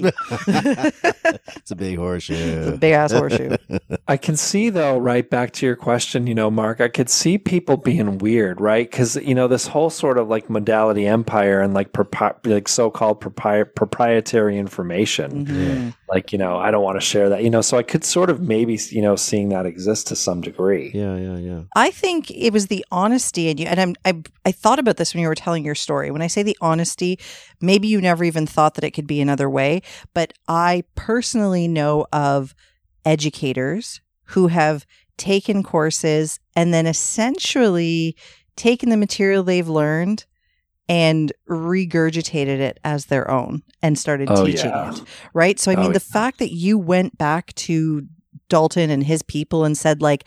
It's a big horseshoe. Big ass horseshoe. I can see though, right back to your question, Mark, I could see people being weird, right? Because, this whole sort of like modality empire and like so-called proprietary information, Mm-hmm. like, I don't want to share that, so I could sort of maybe, seeing that exist to some degree. Yeah. I think it was the honesty in you. And I thought about this when you were telling your story. When I say the honesty, maybe you never even thought that it could be another way. But I personally know of educators who have taken courses and then essentially taken the material they've learned and regurgitated it as their own and started teaching it. Right. So, I mean, the fact that you went back to Dalton and his people and said like,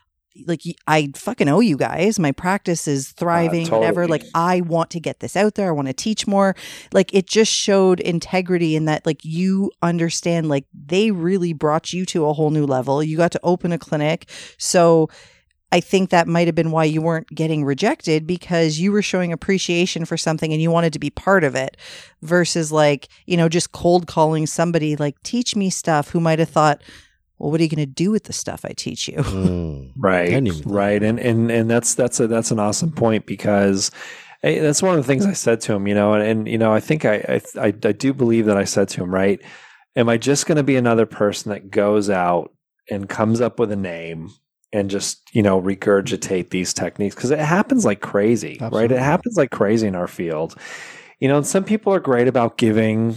I fucking owe you guys. My practice is thriving, Totally. whatever. Like, I want to get this out there. I want to teach more. Like, it just showed integrity in that, like, you understand, like, they really brought you to a whole new level. You got to open a clinic. So I think that might have been why you weren't getting rejected, because you were showing appreciation for something and you wanted to be part of it versus like, just cold calling somebody like, teach me stuff, who might have thought, well, what are you going to do with the stuff I teach you? Right. And that's an awesome point, because that's one of the things I said to him, and I think I do believe that I said to him, right, am I just going to be another person that goes out and comes up with a name and just, regurgitate these techniques? Because it happens like crazy, Absolutely. right? It happens like crazy in our field. And some people are great about giving,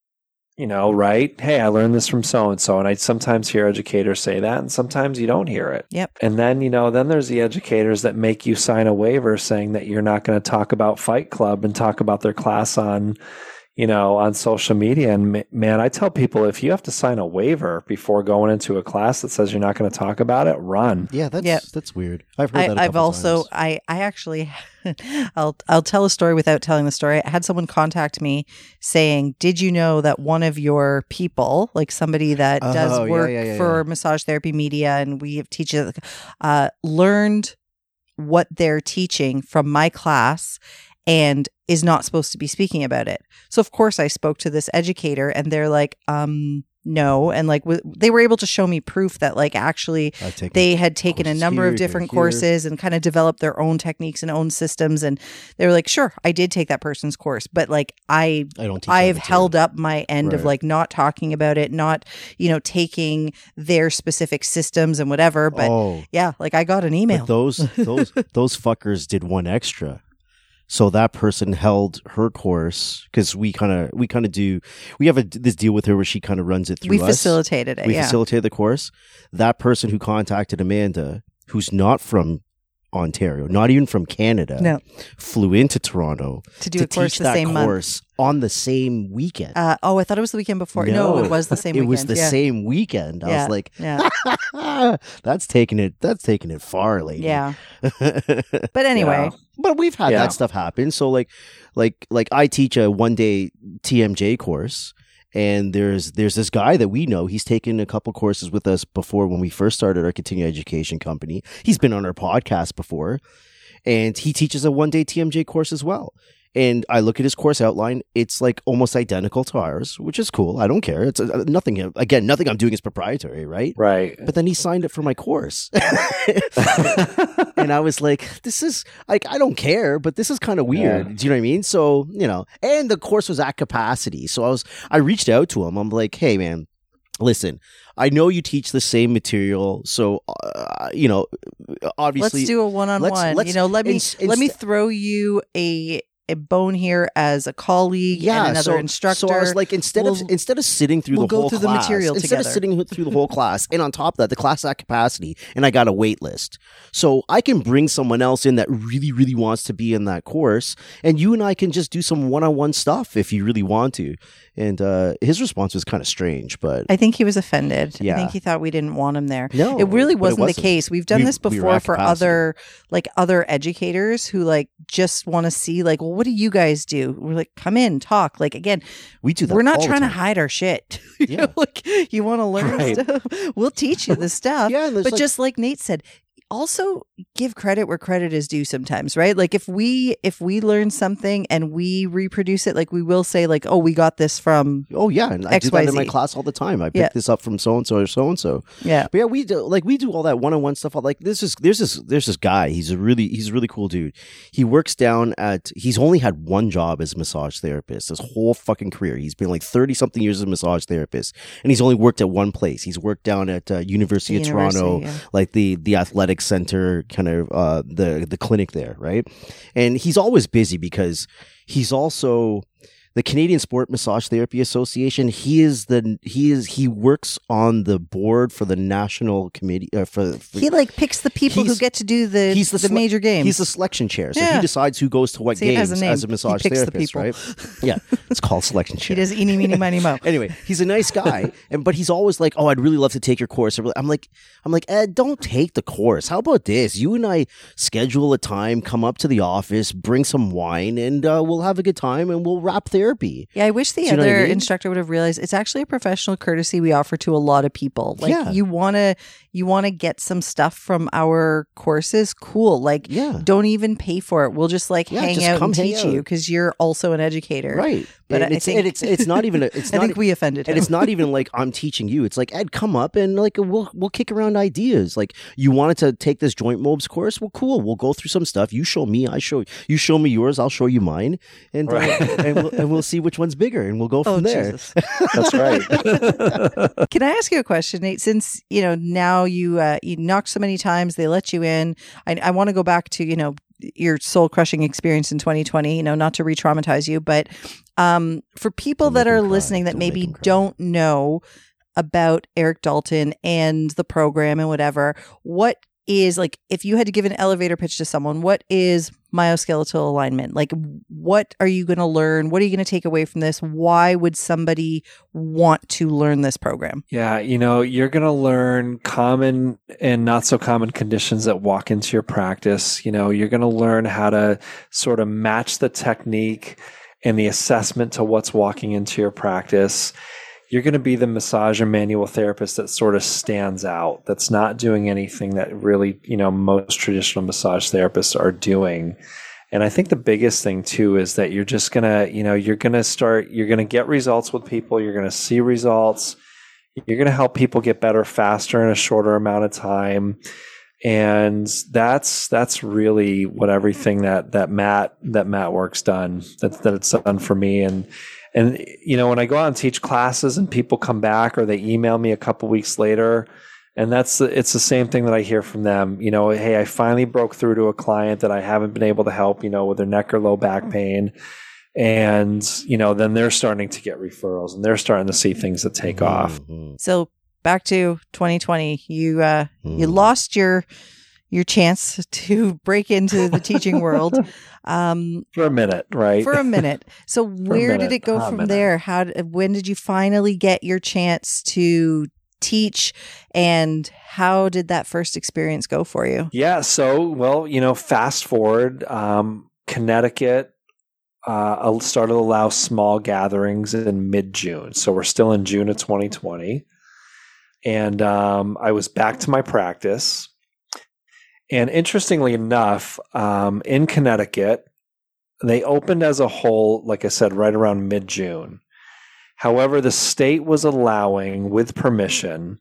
right? Hey, I learned this from so-and-so. And I sometimes hear educators say that, and sometimes you don't hear it. Yep. And then, then there's the educators that make you sign a waiver saying that you're not going to talk about Fight Club and talk about their class on, on social media. And man, I tell people, if you have to sign a waiver before going into a class that says you're not going to talk about it, run. Yeah, that's weird. I've heard that. I've also, times. I actually, I'll tell a story without telling the story. I had someone contact me saying, "Did you know that one of your people, like somebody that does work for massage therapy media, and we have teachers, learned what they're teaching from my class and is not supposed to be speaking about it?" So of course I spoke to this educator, and they're like, no. And like, they were able to show me proof that like, actually they had taken a number of different courses and kind of developed their own techniques and own systems. And they were like, sure, I did take that person's course, but like, I have held up my end of like not talking about it, not, taking their specific systems and whatever. But yeah, like I got an email. But those fuckers did one extra. So that person held her course, because we have this deal with her where she kind of runs it through us. We facilitated it. We facilitated the course. That person who contacted Amanda, who's not from Ontario, not even from Canada, flew into Toronto to do a course the same month. On the same weekend. I thought it was the weekend before. No, it was the same weekend. It was the same weekend. I was like, that's taking it far, lady. Yeah. But anyway. But we've had that stuff happen. So like I teach a 1-day TMJ course, and there's this guy that we know. He's taken a couple courses with us before when we first started our continuing education company. He's been on our podcast before, and he teaches a 1-day TMJ course as well. And I look at his course outline. It's like almost identical to ours, which is cool. I don't care. It's nothing. Again, nothing I'm doing is proprietary, right? Right. But then he signed up for my course. And I was like, this is like, I don't care, but this is kind of weird. Yeah. Do you know what I mean? So, and the course was at capacity. So I reached out to him. I'm like, hey man, listen, I know you teach the same material. So, obviously let's do a one-on-one. Let me throw you a bone here as a colleague and another instructor. So I was like, instead of sitting through the whole class, instead of sitting through the whole class, and on top of that, the class at capacity, and I got a wait list. So I can bring someone else in that really, really wants to be in that course, and you and I can just do some one-on-one stuff if you really want to. And his response was kind of strange, but I think he was offended. Yeah. I think he thought we didn't want him there. No, it really but wasn't the case. We've done this we were before at for capacity. other educators who just want to see well, what do you guys do? We're like, come in, talk. Again, we do that. we're not all the trying to time. hide our shit. Yeah. You want to learn Right. stuff? We'll teach you the stuff. Yeah, and there's but just like Nate said, also give credit where credit is due sometimes, right? If we learn something and we reproduce it, we will say oh, we got this from Oh yeah, and I do that in my XYZ. class all the time. I pick Yeah. this up from so and so or so and so. yeah. But yeah, we do all that one-on-one stuff. There's this guy. He's a really cool dude. He works down he's only had one job as a massage therapist his whole fucking career. He's been 30 something years as a massage therapist, and he's only worked at one place. He's worked down at University of Toronto, yeah. the athletic center, kind of the clinic there, right? And he's always busy because he's also the Canadian Sport Massage Therapy Association. He works on the board for the national committee. He picks the people who get to do the major games. He's the selection chair, so Yeah. he decides who goes to what See, it has games a name. as a massage He picks the therapist, people. right? Yeah, it's called selection He chair. does eeny, meeny, miny, mo. Anyway, he's a nice guy, but he's always like, "Oh, I'd really love to take your course." I'm like, Ed, don't take the course. How about this? You and I schedule a time, come up to the office, bring some wine, and we'll have a good time, and we'll wrap therapy. Yeah, I wish the Do you know what I other mean? instructor would have realized it's actually a professional courtesy we offer to a lot of people. Yeah. You want to get some stuff from our courses, cool. Yeah. Don't even pay for it. We'll just hang just out come and hang teach out. you because you're also an educator. Right. But And I it's think- it's not even it's I not think we offended him. and it's not even like I'm teaching you. It's like, Ed, come up and we'll kick around ideas. You wanted to take this joint mobs course? Well, cool. We'll go through some stuff. You show me, you show me yours, I'll show you mine, and we'll see which one's bigger, and we'll go from there. Jesus. That's right. Can I ask you a question, Nate? Since now you knocked so many times, they let you in. I want to go back to your soul crushing experience in 2020. Not to re-traumatize you, but for people Don't that make are him cry. listening that Don't make maybe him cry. don't know about Eric Dalton and the program and whatever, what is if you had to give an elevator pitch to someone, what is myoskeletal alignment? What are you going to learn? What are you going to take away from this? Why would somebody want to learn this program? Yeah, you're going to learn common and not so common conditions that walk into your practice. You're going to learn how to sort of match the technique and the assessment to what's walking into your practice. You're going to be the massage and manual therapist that sort of stands out, that's not doing anything that really, most traditional massage therapists are doing. And I think the biggest thing too is that you're just going to, you're going to get results with people. You're going to see results. You're going to help people get better faster in a shorter amount of time. And that's really what everything that Matt Work's done, that it's done for me. And when I go out and teach classes and people come back or they email me a couple weeks later, and it's the same thing that I hear from them. Hey, I finally broke through to a client that I haven't been able to help, with their neck or low back pain. And, then they're starting to get referrals and they're starting to see things that take off. Mhm. So back to 2020, you lost your chance to break into the teaching world For a minute, right? for a minute. So where did minute, it go a from minute. there? When did you finally get your chance to teach, and how did that first experience go for you? Yeah. So, fast forward, Connecticut started to allow small gatherings in mid-June. So we're still in June of 2020. And I was back to my practice. And interestingly enough, in Connecticut, They opened as a whole, like I said, right around mid-June. However, the state was allowing, with permission,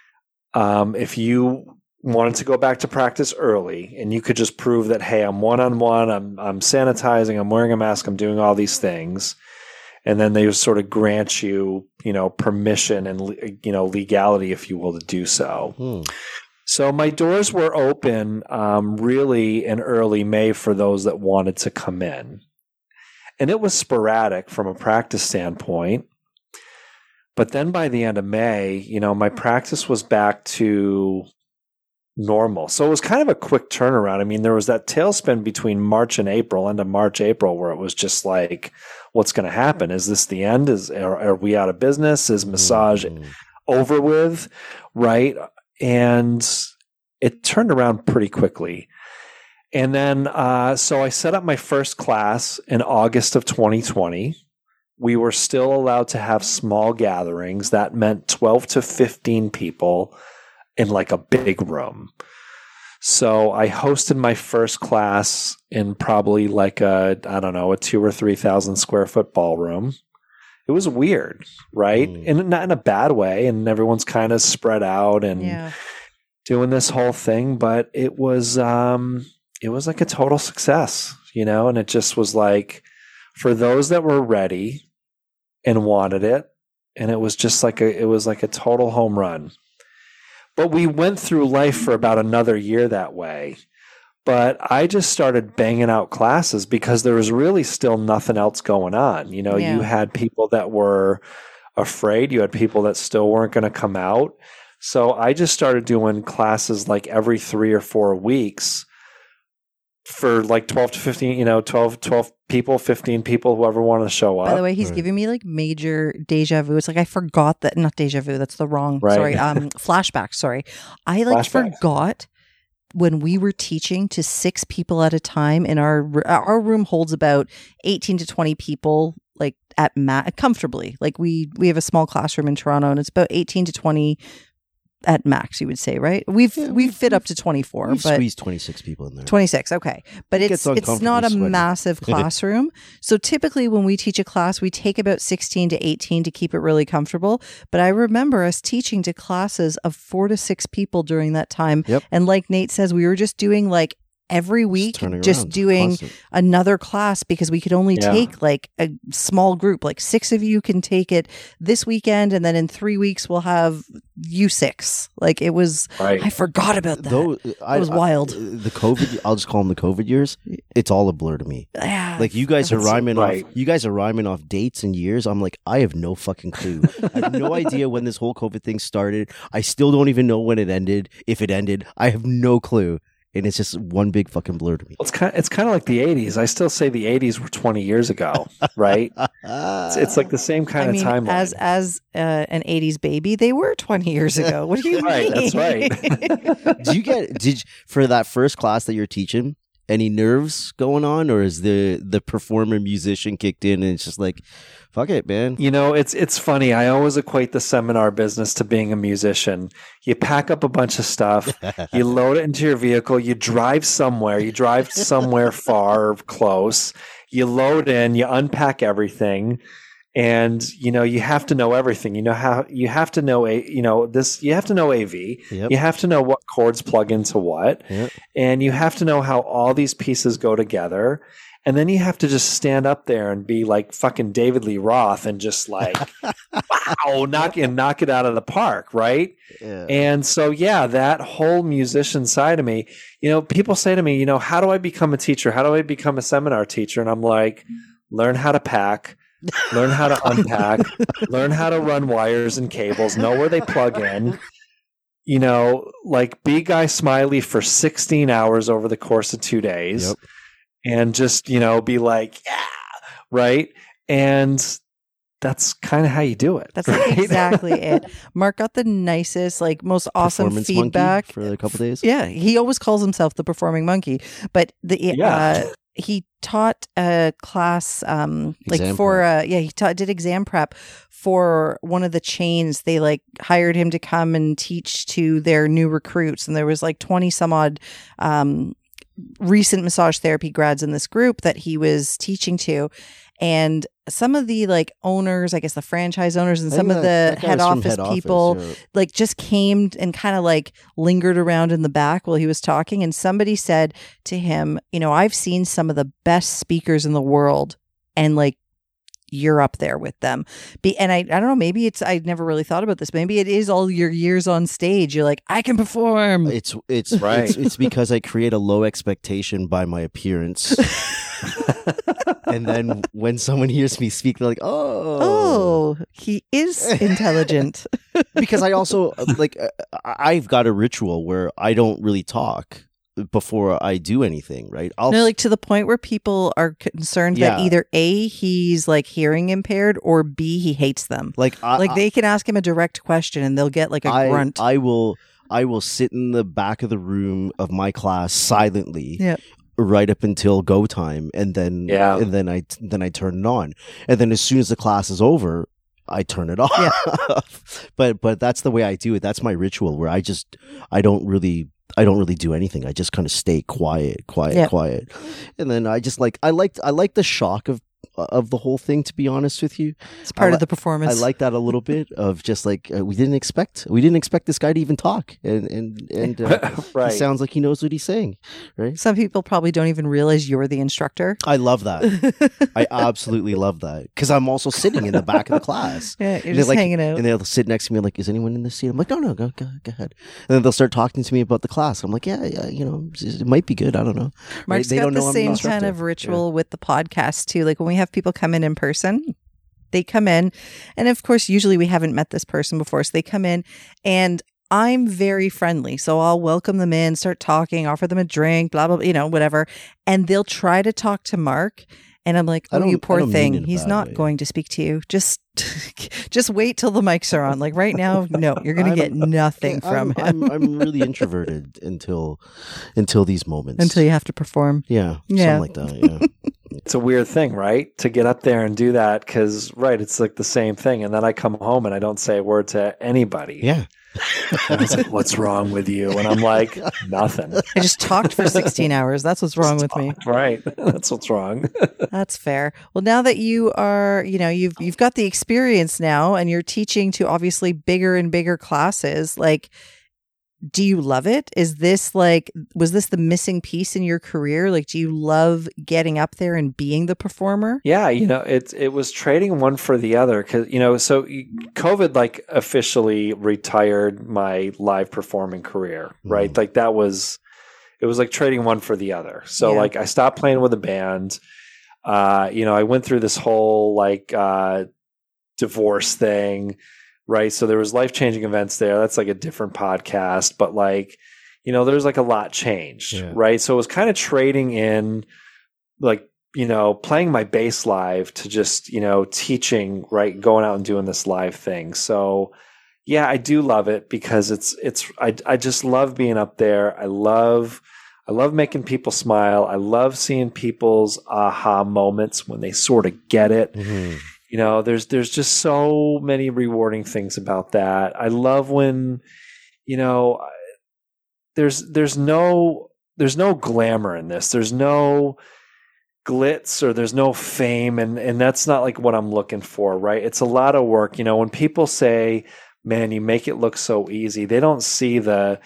if you wanted to go back to practice early and you could just prove that, hey, I'm one-on-one, I'm sanitizing, I'm wearing a mask, I'm doing all these things. And then they would sort of grant you, permission and, legality, if you will, to do so. So my doors were open really in early May for those that wanted to come in. And it was sporadic from a practice standpoint. But then by the end of May, my practice was back to normal. So it was kind of a quick turnaround. I mean, there was that tailspin between March and April, end of March, April, where it was just like, what's going to happen? Is this the end? Are we out of business? Is massage over with? Right. And it turned around pretty quickly. And then, so I set up my first class in August of 2020. We were still allowed to have small gatherings. That meant 12 to 15 people in like a big room. So I hosted my first class in probably like a 2,000 or 3,000 square foot ballroom. It was weird, right? And not in a bad way. And everyone's kind of spread out and doing this whole thing. But it was like a total success, and it just was like for those that were ready and wanted it. And it was just like a total home run. But we went through life for about another year that way. But I just started banging out classes because there was really still nothing else going on. You had people that were afraid. You had people that still weren't going to come out. So I just started doing classes like every 3 or 4 weeks for like 12 to 15, 12 people, 15 people, whoever wanted to show up. By the way, he's giving me like major deja vu. It's like I forgot that, not deja vu, that's the wrong, sorry, flashback, sorry. I forgot when we were teaching to 6 people at a time in our room holds about 18 to 20 people, like at comfortably. Like we have a small classroom in Toronto and it's about 18 to 20 at max, you would say, right? We've fit up to 24, we've but squeezed 26 people in there. 26, okay. But it's not a massive classroom. So typically when we teach a class, we take about 16 to 18 to keep it really comfortable. But I remember us teaching to classes of 4 to 6 people during that time. Yep. And like Nate says, we were just doing like every week, just doing another class because we could only take like a small group, like 6 of you can take it this weekend. And then in 3 weeks, we'll have you 6. Like it was, I forgot about that. It was wild. The COVID, I'll just call them the COVID years. It's all a blur to me. Yeah, like you guys are rhyming off dates and years. I'm like, I have no fucking clue. I have no idea when this whole COVID thing started. I still don't even know when it ended. If it ended, I have no clue. And it's just one big fucking blur to me. Well, it's kind of like the 80s. I still say the 80s were 20 years ago, right? it's like the same kind of timeline. As an 80s baby, they were 20 years ago. What do you mean? That's right. Did for that first class that you're teaching, any nerves going on, or is the performer musician kicked in and it's just like, fuck it, man? It's funny. I always equate the seminar business to being a musician. You pack up a bunch of stuff, you load it into your vehicle, you drive somewhere far or close, you load in, you unpack everything. And, you have to know everything. You have to know you have to know AV. Yep. You have to know what chords plug into what. Yep. And you have to know how all these pieces go together. And then you have to just stand up there and be like fucking David Lee Roth and just like, wow, knock it out of the park. Right. Yeah. And so, that whole musician side of me, people say to me, how do I become a teacher? How do I become a seminar teacher? And I'm like, learn how to pack. Learn how to unpack, learn how to run wires and cables, know where they plug in, like be Guy Smiley for 16 hours over the course of 2 days and just, be like, yeah, right. And that's kind of how you do it. That's exactly it. Mark got the nicest, like most awesome feedback for a couple days. Yeah. He always calls himself the performing monkey, but he taught a class did exam prep for one of the chains. They like hired him to come and teach to their new recruits, and there was like 20 some odd recent massage therapy grads in this group that he was teaching to. And some of the like owners, I guess the franchise owners and some of the head office people like just came and kind of like lingered around in the back while he was talking. And somebody said to him, you know, I've seen some of the best speakers in the world and like you're up there with them. And I don't know, maybe it's, I never really thought about this. Maybe it is all your years on stage. You're like, I can perform. It's right. It's because I create a low expectation by my appearance. And then when someone hears me speak, they're like, oh, he is intelligent. Because I also like, I've got a ritual where I don't really talk before I do anything, right? Like to the point where people are concerned that either A, he's like hearing impaired, or B, he hates them. Like they can ask him a direct question and they'll get like a grunt. I will sit in the back of the room of my class silently. Right up until go time, and then I turn it on, and then as soon as the class is over, I turn it off. But that's the way I do it. That's my ritual where I don't really do anything. I just kind of stay quiet, and then I just like I like the shock of the whole thing. To be honest with you, it's part of the performance. I like that a little bit of just like we didn't expect this guy to even talk, and right. He sounds like he knows what he's saying. Right. Some people probably don't even realize you're the instructor. I love that. I absolutely love that because I'm also sitting in the back of the class. Yeah, you're just hanging out, and they'll sit next to me like, "Is anyone in this seat?" I'm like, "No, go ahead." And then they'll start talking to me about the class. I'm like, "Yeah, you know, it might be good. I don't know." Mark's got the same kind of ritual with the podcast too. Like when we have people come in person, they come in, and of course usually we haven't met this person before, so they come in and I'm very friendly, so I'll welcome them in, start talking, offer them a drink, blah blah blah, you know, whatever, and they'll try to talk to Mark, and I'm like, oh, you poor thing, he's not going to speak to you, just wait till the mics are on. Like right now, no, you're gonna get nothing from him. I'm really introverted until these moments, until you have to perform. Yeah, something like that. Yeah. It's a weird thing, right? To get up there and do that because, right, it's like the same thing. And then I come home and I don't say a word to anybody. Yeah. And it's like, what's wrong with you? And I'm like, nothing. I just talked for 16 hours. That's what's wrong with me. Right. That's what's wrong. That's fair. Well, now that you are, you know, you've got the experience now and you're teaching to obviously bigger and bigger classes, like, do you love it? Is this like, was this the missing piece in your career? Like, do you love getting up there and being the performer? Yeah, you know, it was trading one for the other because, you know, so COVID like officially retired my live performing career, right? Like it was like trading one for the other. So like I stopped playing with a band. You know, I went through this whole like divorce thing. Right. So there was life-changing events there. That's like a different podcast, but like, you know, there's like a lot changed. Right. So it was kind of trading in like, you know, playing my bass live to just, you know, teaching, right. Going out and doing this live thing. So yeah, I do love it because I just love being up there. I love making people smile. I love seeing people's aha moments when they sort of get it. Mm-hmm. You know, there's just so many rewarding things about that. I love when, you know, there's no glamour in this. There's no glitz or there's no fame, and that's not like what I'm looking for, right? It's a lot of work. You know, when people say, "Man, you make it look so easy," they don't see the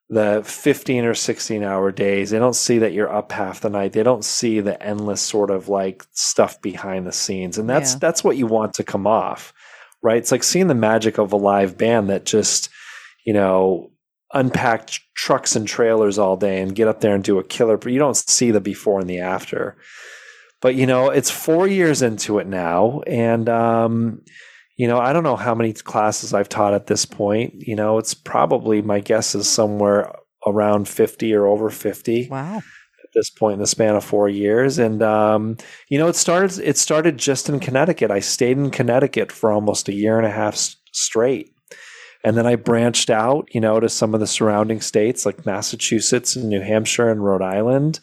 15 or 16 hour days. They don't see that you're up half the night. They don't see the endless sort of like stuff behind the scenes. And that's what you want to come off, right? It's like seeing the magic of a live band that just, you know, unpack trucks and trailers all day and get up there and do a killer, but you don't see the before and the after. But, you know, it's 4 years into it now. And, you know, I don't know how many classes I've taught at this point. You know, it's probably, my guess is somewhere around 50 or over 50. Wow. At this point in the span of 4 years. And, you know, it started just in Connecticut. I stayed in Connecticut for almost a year and a half straight. And then I branched out, you know, to some of the surrounding states like Massachusetts and New Hampshire and Rhode Island.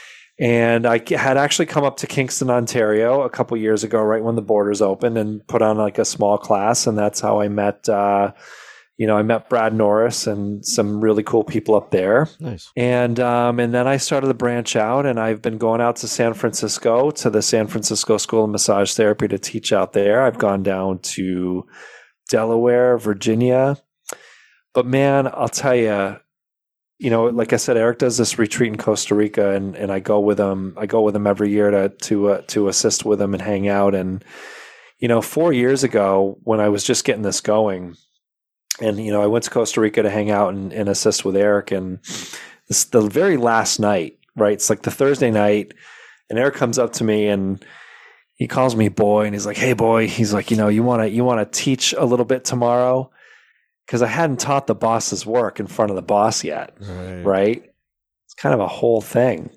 And I had actually come up to Kingston, Ontario a couple years ago, right when the borders opened, and put on like a small class. And that's how I met, I met Brad Norris and some really cool people up there. Nice. And then I started to branch out, and I've been going out to San Francisco, to the San Francisco School of Massage Therapy to teach out there. I've gone down to Delaware, Virginia. But man, I'll tell you, like I said, Eric does this retreat in Costa Rica, and I go with him. I go with him every year to assist with him and hang out. And 4 years ago, when I was just getting this going, and I went to Costa Rica to hang out and assist with Eric. And this the very last night, right? It's like the Thursday night, and Eric comes up to me and he calls me boy, and he's like, "Hey boy," he's like, "You want to teach a little bit tomorrow?" Because I hadn't taught the boss's work in front of the boss yet, right? It's kind of a whole thing.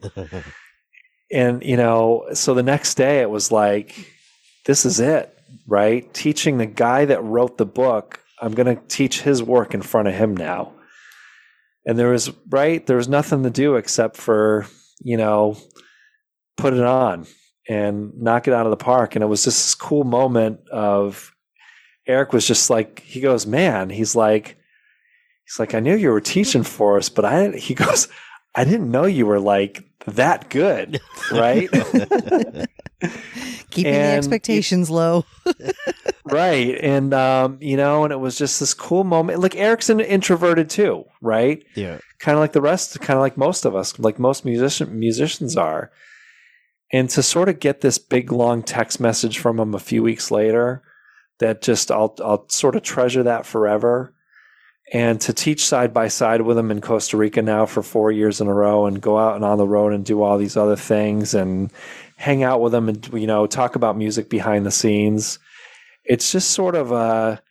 And, so the next day it was like, this is it, right? Teaching the guy that wrote the book, I'm going to teach his work in front of him now. And there was nothing to do except for, put it on and knock it out of the park. And it was just this cool moment of, Eric was just like, he goes, man, he's like, I knew you were teaching for us, but I didn't know you were like that good. Right. Keeping the expectations low. Right. And, and it was just this cool moment. Like Eric's introverted too. Right. Yeah. Kind of like the rest, kind of like most of us, like most musicians are. And to sort of get this big, long text message from him a few weeks later, that just I'll sort of treasure that forever. And to teach side by side with him in Costa Rica now for 4 years in a row, and go out and on the road and do all these other things and hang out with him and talk about music behind the scenes. It's just sort of a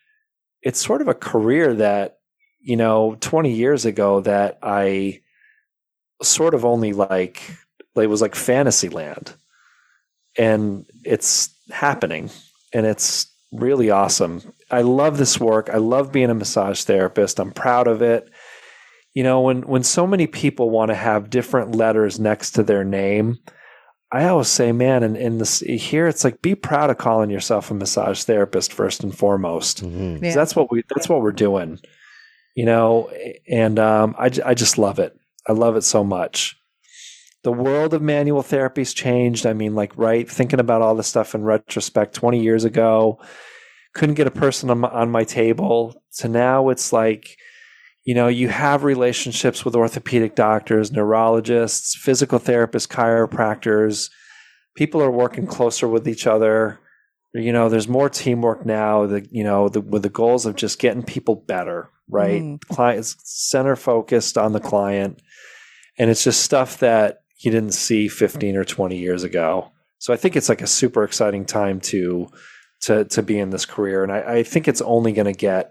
career that 20 years ago that I sort of only it was like fantasy land, and it's happening, and it's really awesome. I love this work. I love being a massage therapist. I'm proud of it. When so many people want to have different letters next to their name, I always say, man, in this here, it's like, be proud of calling yourself a massage therapist first and foremost. Mm-hmm. Yeah. That's what we're doing, and I just love it. I love it so much. The world of manual therapy's changed. I mean, thinking about all the stuff in retrospect, 20 years ago, couldn't get a person on my table, to now it's like, you have relationships with orthopedic doctors, neurologists, physical therapists, chiropractors. People are working closer with each other. There's more teamwork now, with the goals of just getting people better, right? The client is center focused on the client. And it's just stuff that you didn't see 15 or 20 years ago. So I think it's like a super exciting time to be in this career. And I think it's only going to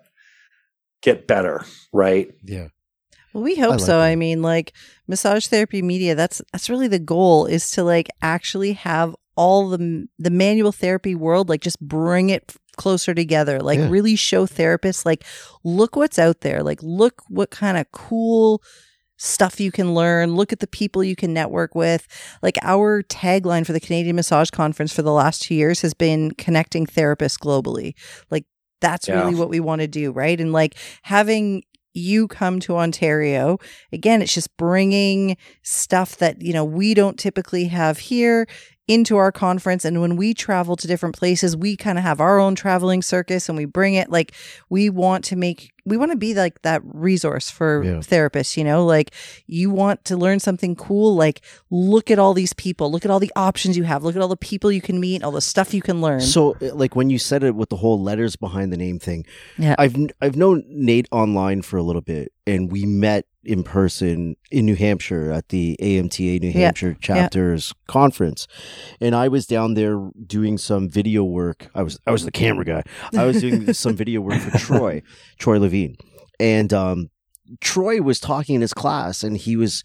get better, right? Yeah. Well, we hope so. I mean, Massage Therapy Media, that's really the goal, is to actually have all the manual therapy world, just bring it closer together, really show therapists, look what's out there, look what kind of cool stuff you can learn, look at the people you can network with. Our tagline for the Canadian Massage Conference for the last 2 years has been connecting therapists globally. That's really what we want to do, right? And having you come to Ontario, again, it's just bringing stuff that, we don't typically have here into our conference. And when we travel to different places, we kind of have our own traveling circus, and we bring it. We want to be that resource for therapists, you want to learn something cool. Look at all these people, look at all the options you have, look at all the people you can meet, all the stuff you can learn. So when you said it with the whole letters behind the name thing, I've known Nate online for a little bit, and we met in person in New Hampshire at the AMTA New Hampshire chapters conference. And I was down there doing some video work. I was the camera guy. I was doing some video work for Troy Levine. And Troy was talking in his class, and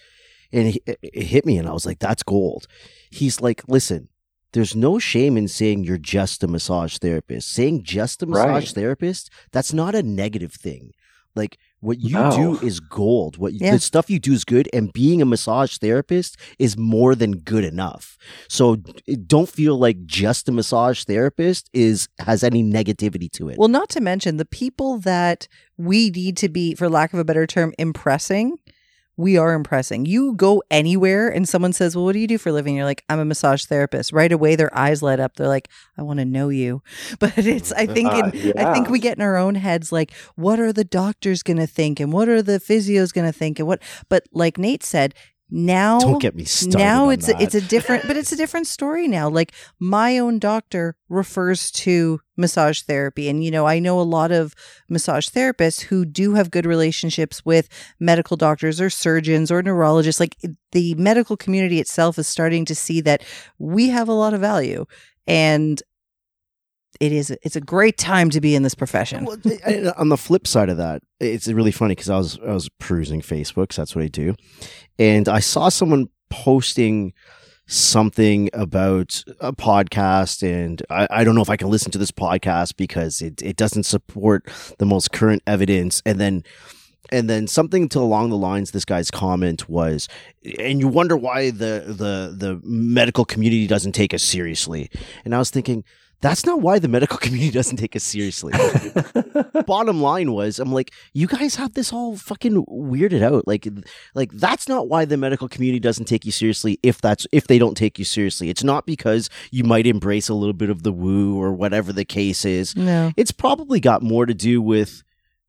it hit me, and I was like, that's gold. He's like, listen, there's no shame in saying you're just a massage therapist. Saying just a massage therapist, that's not a negative thing. What you No. do is gold. Yeah. The stuff you do is good, and being a massage therapist is more than good enough. So don't feel like just a massage therapist has any negativity to it. Well, not to mention the people that we need to be, for lack of a better term, impressing. We are impressing. You go anywhere and someone says, well, what do you do for a living? You're like, I'm a massage therapist. Right away, their eyes light up. They're like, I want to know you. But I think we get in our own heads, like, what are the doctors going to think? And what are the physios going to think? And but like Nate said, now Don't get me started. now on it's that. a different story now. Like my own doctor refers to massage therapy, and I know a lot of massage therapists who do have good relationships with medical doctors or surgeons or neurologists. Like the medical community itself is starting to see that we have a lot of value, and it's a great time to be in this profession. Well, on the flip side of that, it's really funny because I was perusing Facebook, 'cause that's what I do, and I saw someone posting something about a podcast, and I don't know if I can listen to this podcast because it doesn't support the most current evidence, and then something along the lines, this guy's comment was, and you wonder why the medical community doesn't take us seriously. And I was thinking, that's not why the medical community doesn't take us seriously. Bottom line was, I'm like, you guys have this all fucking weirded out. Like that's not why the medical community doesn't take you seriously. If they don't take you seriously, it's not because you might embrace a little bit of the woo or whatever the case is. No. It's probably got more to do with,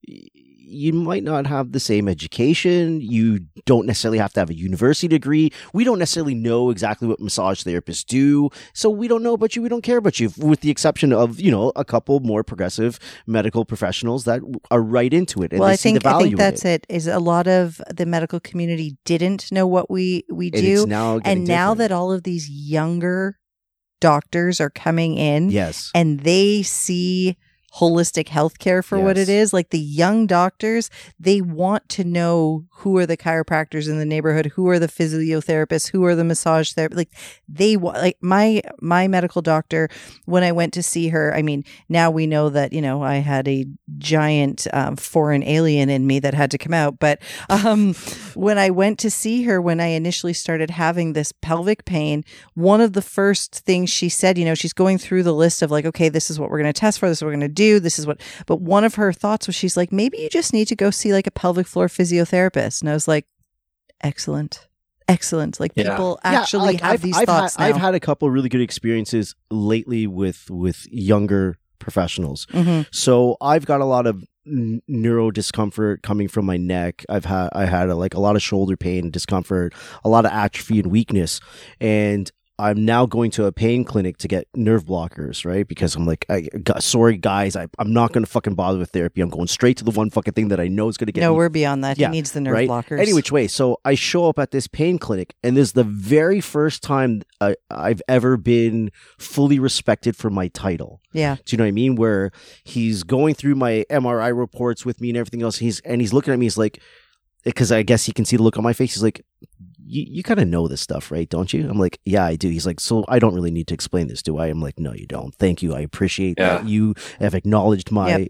you might not have the same education. You don't necessarily have to have a university degree. We don't necessarily know exactly what massage therapists do. So we don't know about you. We don't care about you, with the exception of, a couple more progressive medical professionals that are right into it. And Well, they I see the think value that's in it. it. Is a lot of the medical community didn't know what we And do, it's now getting and now different. that all of these younger doctors are coming in, Yes. and they see holistic healthcare for what Yes. it is. Like the young doctors, they want to know who are the chiropractors in the neighborhood, who are the physiotherapists, who are the massage therapists. Like they want, like my medical doctor, when I went to see her, I mean, now we know that, I had a giant foreign alien in me that had to come out. But when I went to see her, when I initially started having this pelvic pain, one of the first things she said, she's going through the list of like, okay, this is what we're going to test for, this is what we're going to do. But one of her thoughts was, she's like, maybe you just need to go see like a pelvic floor physiotherapist. And I was like, excellent. Like Yeah. people actually have these thoughts now. I've had a couple really good experiences lately with younger professionals. Mm-hmm. So I've got a lot of neuro discomfort coming from my neck. I had a lot of shoulder pain, discomfort, a lot of atrophy and weakness, and I'm now going to a pain clinic to get nerve blockers, right? Because I'm like, sorry guys, I'm not going to fucking bother with therapy. I'm going straight to the one fucking thing that I know is going to get No, me. we're beyond that. Yeah, he needs the nerve right? blockers. Any which way. So I show up at this pain clinic, and this is the very first time I've ever been fully respected for my title. Yeah. Do you know what I mean? Where he's going through my MRI reports with me and everything else. He's looking at me. He's like, because I guess he can see the look on my face. He's like, you kind of know this stuff, right? Don't you? I'm like, yeah, I do. He's like, so I don't really need to explain this, do I? I'm like, no, you don't. Thank you. I appreciate that you have acknowledged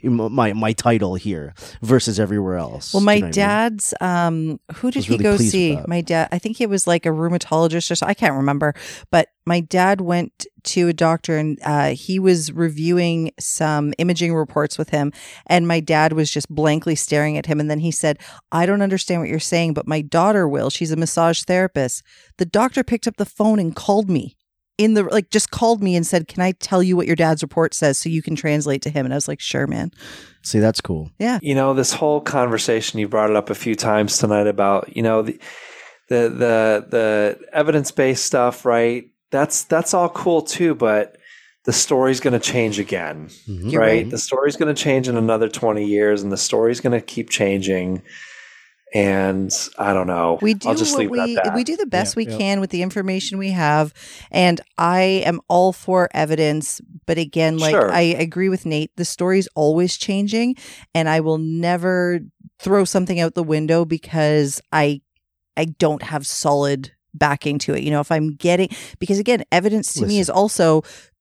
my title here versus everywhere else. Well, Do my you know what I mean? dad's, who did was he really go pleased with see? that. My dad, I think it was like a rheumatologist or something. I can't remember, but my dad went to a doctor, and he was reviewing some imaging reports with him. And my dad was just blankly staring at him. And then he said, I don't understand what you're saying, but my daughter will. She's a massage therapist. The doctor picked up the phone and called me just called me and said, can I tell you what your dad's report says so you can translate to him? And I was like, sure, man. See, that's cool. Yeah. This whole conversation, you brought it up a few times tonight about, the evidence-based stuff, right? That's all cool too, but the story's going to change again, Mhm. right? The story's going to change in another 20 years, and the story's going to keep changing. And I don't know. We do I'll just leave it at that. we do the best we Yeah. can with the information we have, and I am all for evidence. But again, like Sure. I agree with Nate, the story's always changing, and I will never throw something out the window because I don't have solid backing to it. If I'm getting, because again, evidence to me is also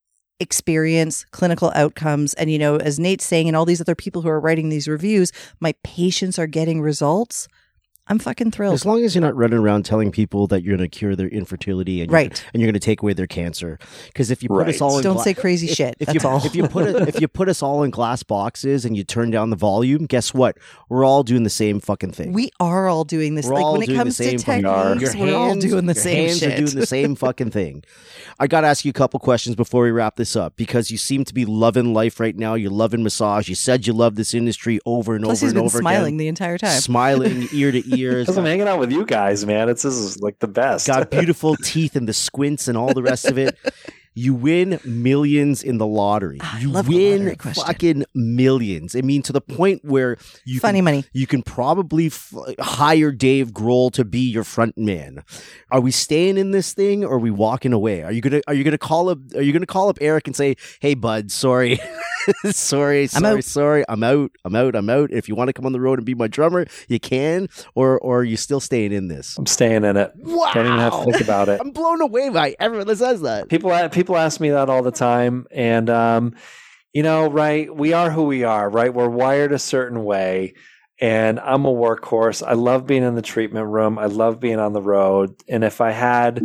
experience, clinical outcomes. And, as Nate's saying, and all these other people who are writing these reviews, my patients are getting results. I'm fucking thrilled. As long as you're not running around telling people that you're going to cure their infertility and you're going to take away their cancer. Because if you put us all in don't say crazy shit. If you put us all in glass boxes and you turn down the volume, guess what? We're all doing the same fucking thing. We are all doing this. Like when it comes to techniques, we're all doing the same shit. Your hands are doing the same fucking thing. I got to ask you a couple questions before we wrap this up, because you seem to be loving life right now. You're loving massage. You said you love this industry over and over and over again. Plus he's been smiling the entire time. Smiling ear to ear. Because I'm hanging out with you guys, man. This is like the best. Got beautiful teeth and the squints and all the rest of it. You win millions in the lottery. You win fucking millions. I mean, to the point where money. You can probably hire Dave Grohl to be your front man. Are we staying in this thing, or are we walking away? Are you gonna call up Eric and say, "Hey, bud, sorry." sorry. I'm out. If you want to come on the road and be my drummer, you can. Or are you still staying in this? I'm staying in it. Wow. Don't even have to think about it. I'm blown away by everyone that says that. People ask me that all the time. And, right, we are who we are, right? We're wired a certain way. And I'm a workhorse. I love being in the treatment room. I love being on the road. And if I had,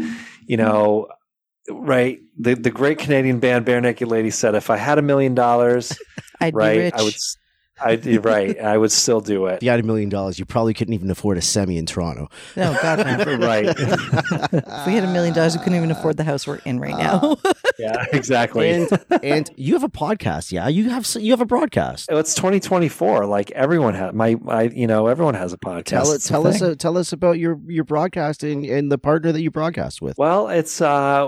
right, the great Canadian band Bare Naked Lady said, if I had $1 million, I'd be rich. I would still do it. If you had $1 million, you probably couldn't even afford a semi in Toronto. No, God, no. Right. If we had $1 million, we couldn't even afford the house we're in right now. Yeah, exactly. And you have a podcast, yeah? You have a broadcast. It's 2024. Like everyone has everyone has a podcast. Tell us about your broadcasting and the partner that you broadcast with. Well, it's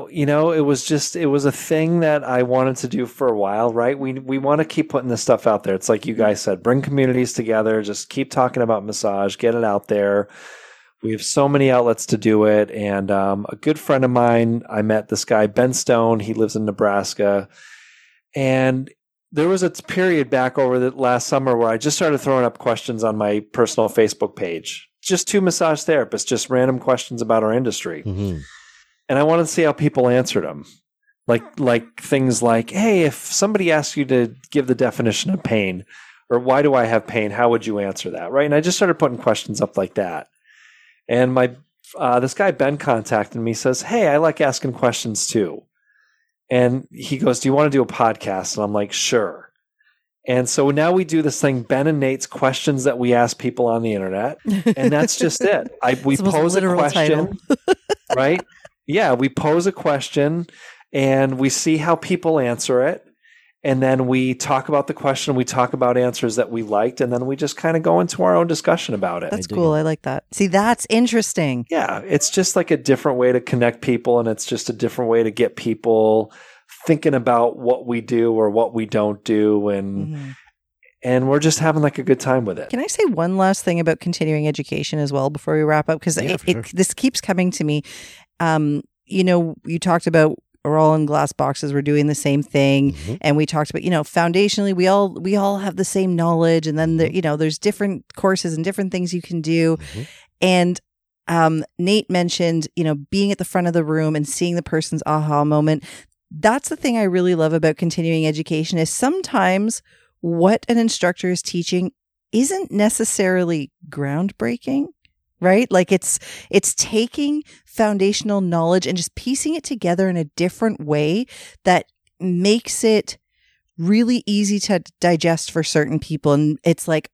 it was a thing that I wanted to do for a while, right? We want to keep putting this stuff out there. It's like you guys said, bring communities together, just keep talking about massage, get it out there. We have so many outlets to do it. And a good friend of mine, I met this guy, Ben Stone. He lives in Nebraska. And there was a period back over the last summer where I just started throwing up questions on my personal Facebook page. Just 2 massage therapists, just random questions about our industry. Mm-hmm. And I wanted to see how people answered them. Like things like, hey, if somebody asked you to give the definition of pain, or why do I have pain? How would you answer that? Right. And I just started putting questions up like that. And this guy, Ben, contacted me, says, hey, I like asking questions too. And he goes, do you want to do a podcast? And I'm like, sure. And so now we do this thing, Ben and Nate's questions that we ask people on the internet. And that's just it. We pose a question, right? Yeah. We pose a question and we see how people answer it. And then we talk about the question, we talk about answers that we liked, and then we just kind of go into our own discussion about it. That's cool. I like that. See, that's interesting. Yeah, it's just like a different way to connect people, and it's just a different way to get people thinking about what we do or what we don't do, and we're just having like a good time with it. Can I say one last thing about continuing education as well before we wrap up? Because this keeps coming to me. You talked about we're all in glass boxes. We're doing the same thing. Mm-hmm. And we talked about, foundationally, we all have the same knowledge. And then, there's different courses and different things you can do. Mm-hmm. And Nate mentioned, being at the front of the room and seeing the person's aha moment. That's the thing I really love about continuing education is sometimes what an instructor is teaching isn't necessarily groundbreaking. Right? Like it's taking foundational knowledge and just piecing it together in a different way that makes it really easy to digest for certain people. And it's like,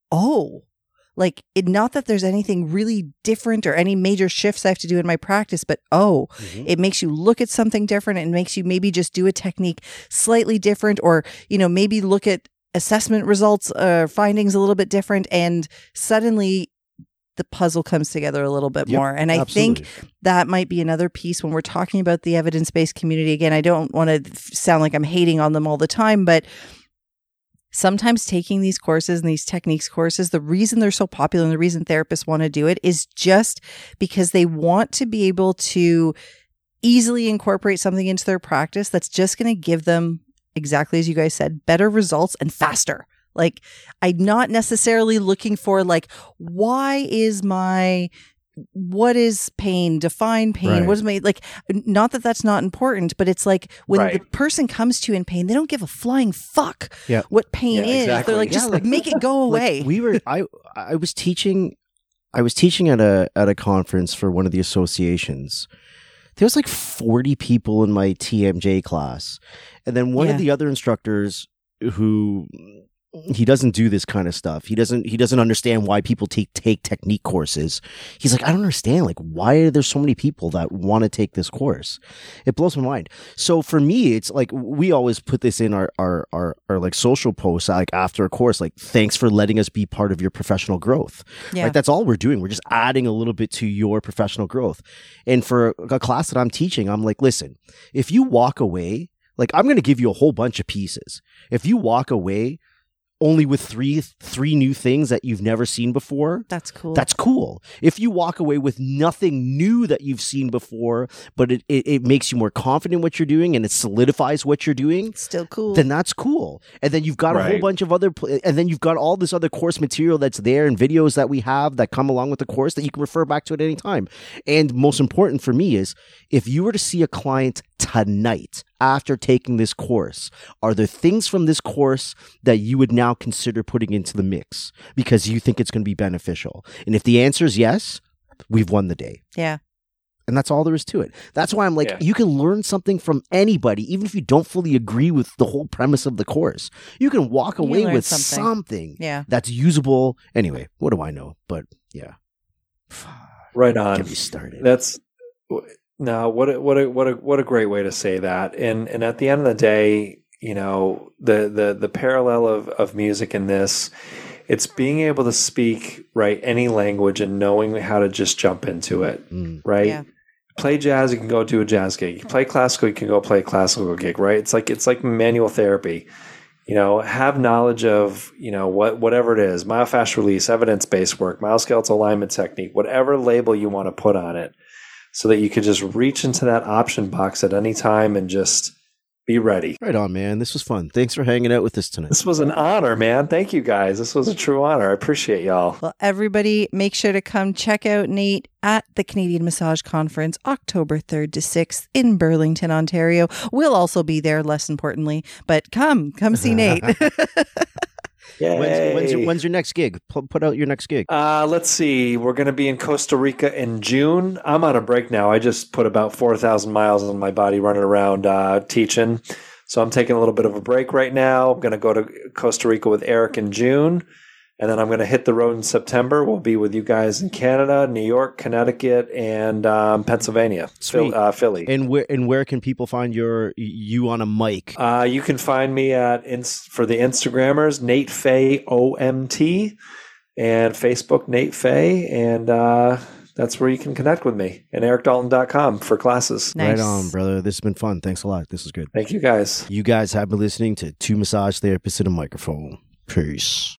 not that there's anything really different or any major shifts I have to do in my practice, but it makes you look at something different and makes you maybe just do a technique slightly different, or, maybe look at assessment results or findings a little bit different. And suddenly the puzzle comes together a little bit more. And I think that might be another piece when we're talking about the evidence-based community. Again, I don't want to sound like I'm hating on them all the time, but sometimes taking these courses and these techniques courses, the reason they're so popular and the reason therapists want to do it is just because they want to be able to easily incorporate something into their practice that's just going to give them, exactly as you guys said, better results and faster. Like, I'm not necessarily looking for why is my what is pain? Define pain. Right. What is my, like, not that that's not important, but it's like when Right. the person comes to you in pain, they don't give a flying fuck Yeah. what pain Yeah, is. exactly. They're like, just make it go away. Like I was teaching at a conference for one of the associations. There was like 40 people in my TMJ class. And then one Yeah. of the other instructors who he doesn't do this kind of stuff. He doesn't understand why people take technique courses. He's like, I don't understand. Like, why are there so many people that want to take this course? It blows my mind. So for me, it's like, we always put this in our like social posts, like after a course, like, thanks for letting us be part of your professional growth. Yeah. Like, that's all we're doing. We're just adding a little bit to your professional growth. And for a class that I'm teaching, I'm like, listen, if you walk away, like, I'm going to give you a whole bunch of pieces. If you walk away only with three new things that you've never seen before, That's cool. that's cool. If you walk away with nothing new that you've seen before, but it makes you more confident in what you're doing and it solidifies what you're doing, still cool. then that's cool. And then you've got a whole Right. bunch of other, and then you've got all this other course material that's there and videos that we have that come along with the course that you can refer back to at any time. And most important for me is, if you were to see a client tonight after taking this course, are there things from this course that you would now consider putting into the mix because you think it's going to be beneficial? And if the answer is yes, we've won the day. yeah. And that's all there is to it. That's why I'm like, Yeah. you can learn something from anybody, even if you don't fully agree with the whole premise of the course. You can walk You away learn with something. something Yeah. that's usable. Anyway, what do I know? But yeah. Right on. Get me started. That's no, what a great way to say that. And at the end of the day, you know, the parallel of music in this, it's being able to speak right any language and knowing how to just jump into it, Mm. right? Yeah. Play jazz, you can go do a jazz gig. You play classical, you can go play a classical gig, right? It's like manual therapy. You know, have knowledge of, you know, whatever it is, myofascial release, evidence-based work, myoskeletal alignment technique, whatever label you want to put on it, so that you could just reach into that option box at any time and just be ready. Right on, man. This was fun. Thanks for hanging out with us tonight. This was an honor, man. Thank you guys. This was a true honor. I appreciate y'all. Well, everybody, make sure to come check out Nate at the Canadian Massage Conference, October 3rd to 6th in Burlington, Ontario. We'll also be there, less importantly, but come see Nate. Yay. When's your next gig? Put out your next gig. Let's see. We're going to be in Costa Rica in June. I'm on a break now. I just put about 4,000 miles on my body running around teaching. So I'm taking a little bit of a break right now. I'm going to go to Costa Rica with Eric in June. And then I'm going to hit the road in September. We'll be with you guys in Canada, New York, Connecticut, and Pennsylvania, Sweet. Philly. And where can people find you on a mic? You can find me for the Instagrammers, Nate Faye OMT, and Facebook, Nate Faye. And that's where you can connect with me, and ericdalton.com for classes. Nice. Right on, brother. This has been fun. Thanks a lot. This is good. Thank you guys. You guys have been listening to Two Massage Therapists in a Microphone. Peace.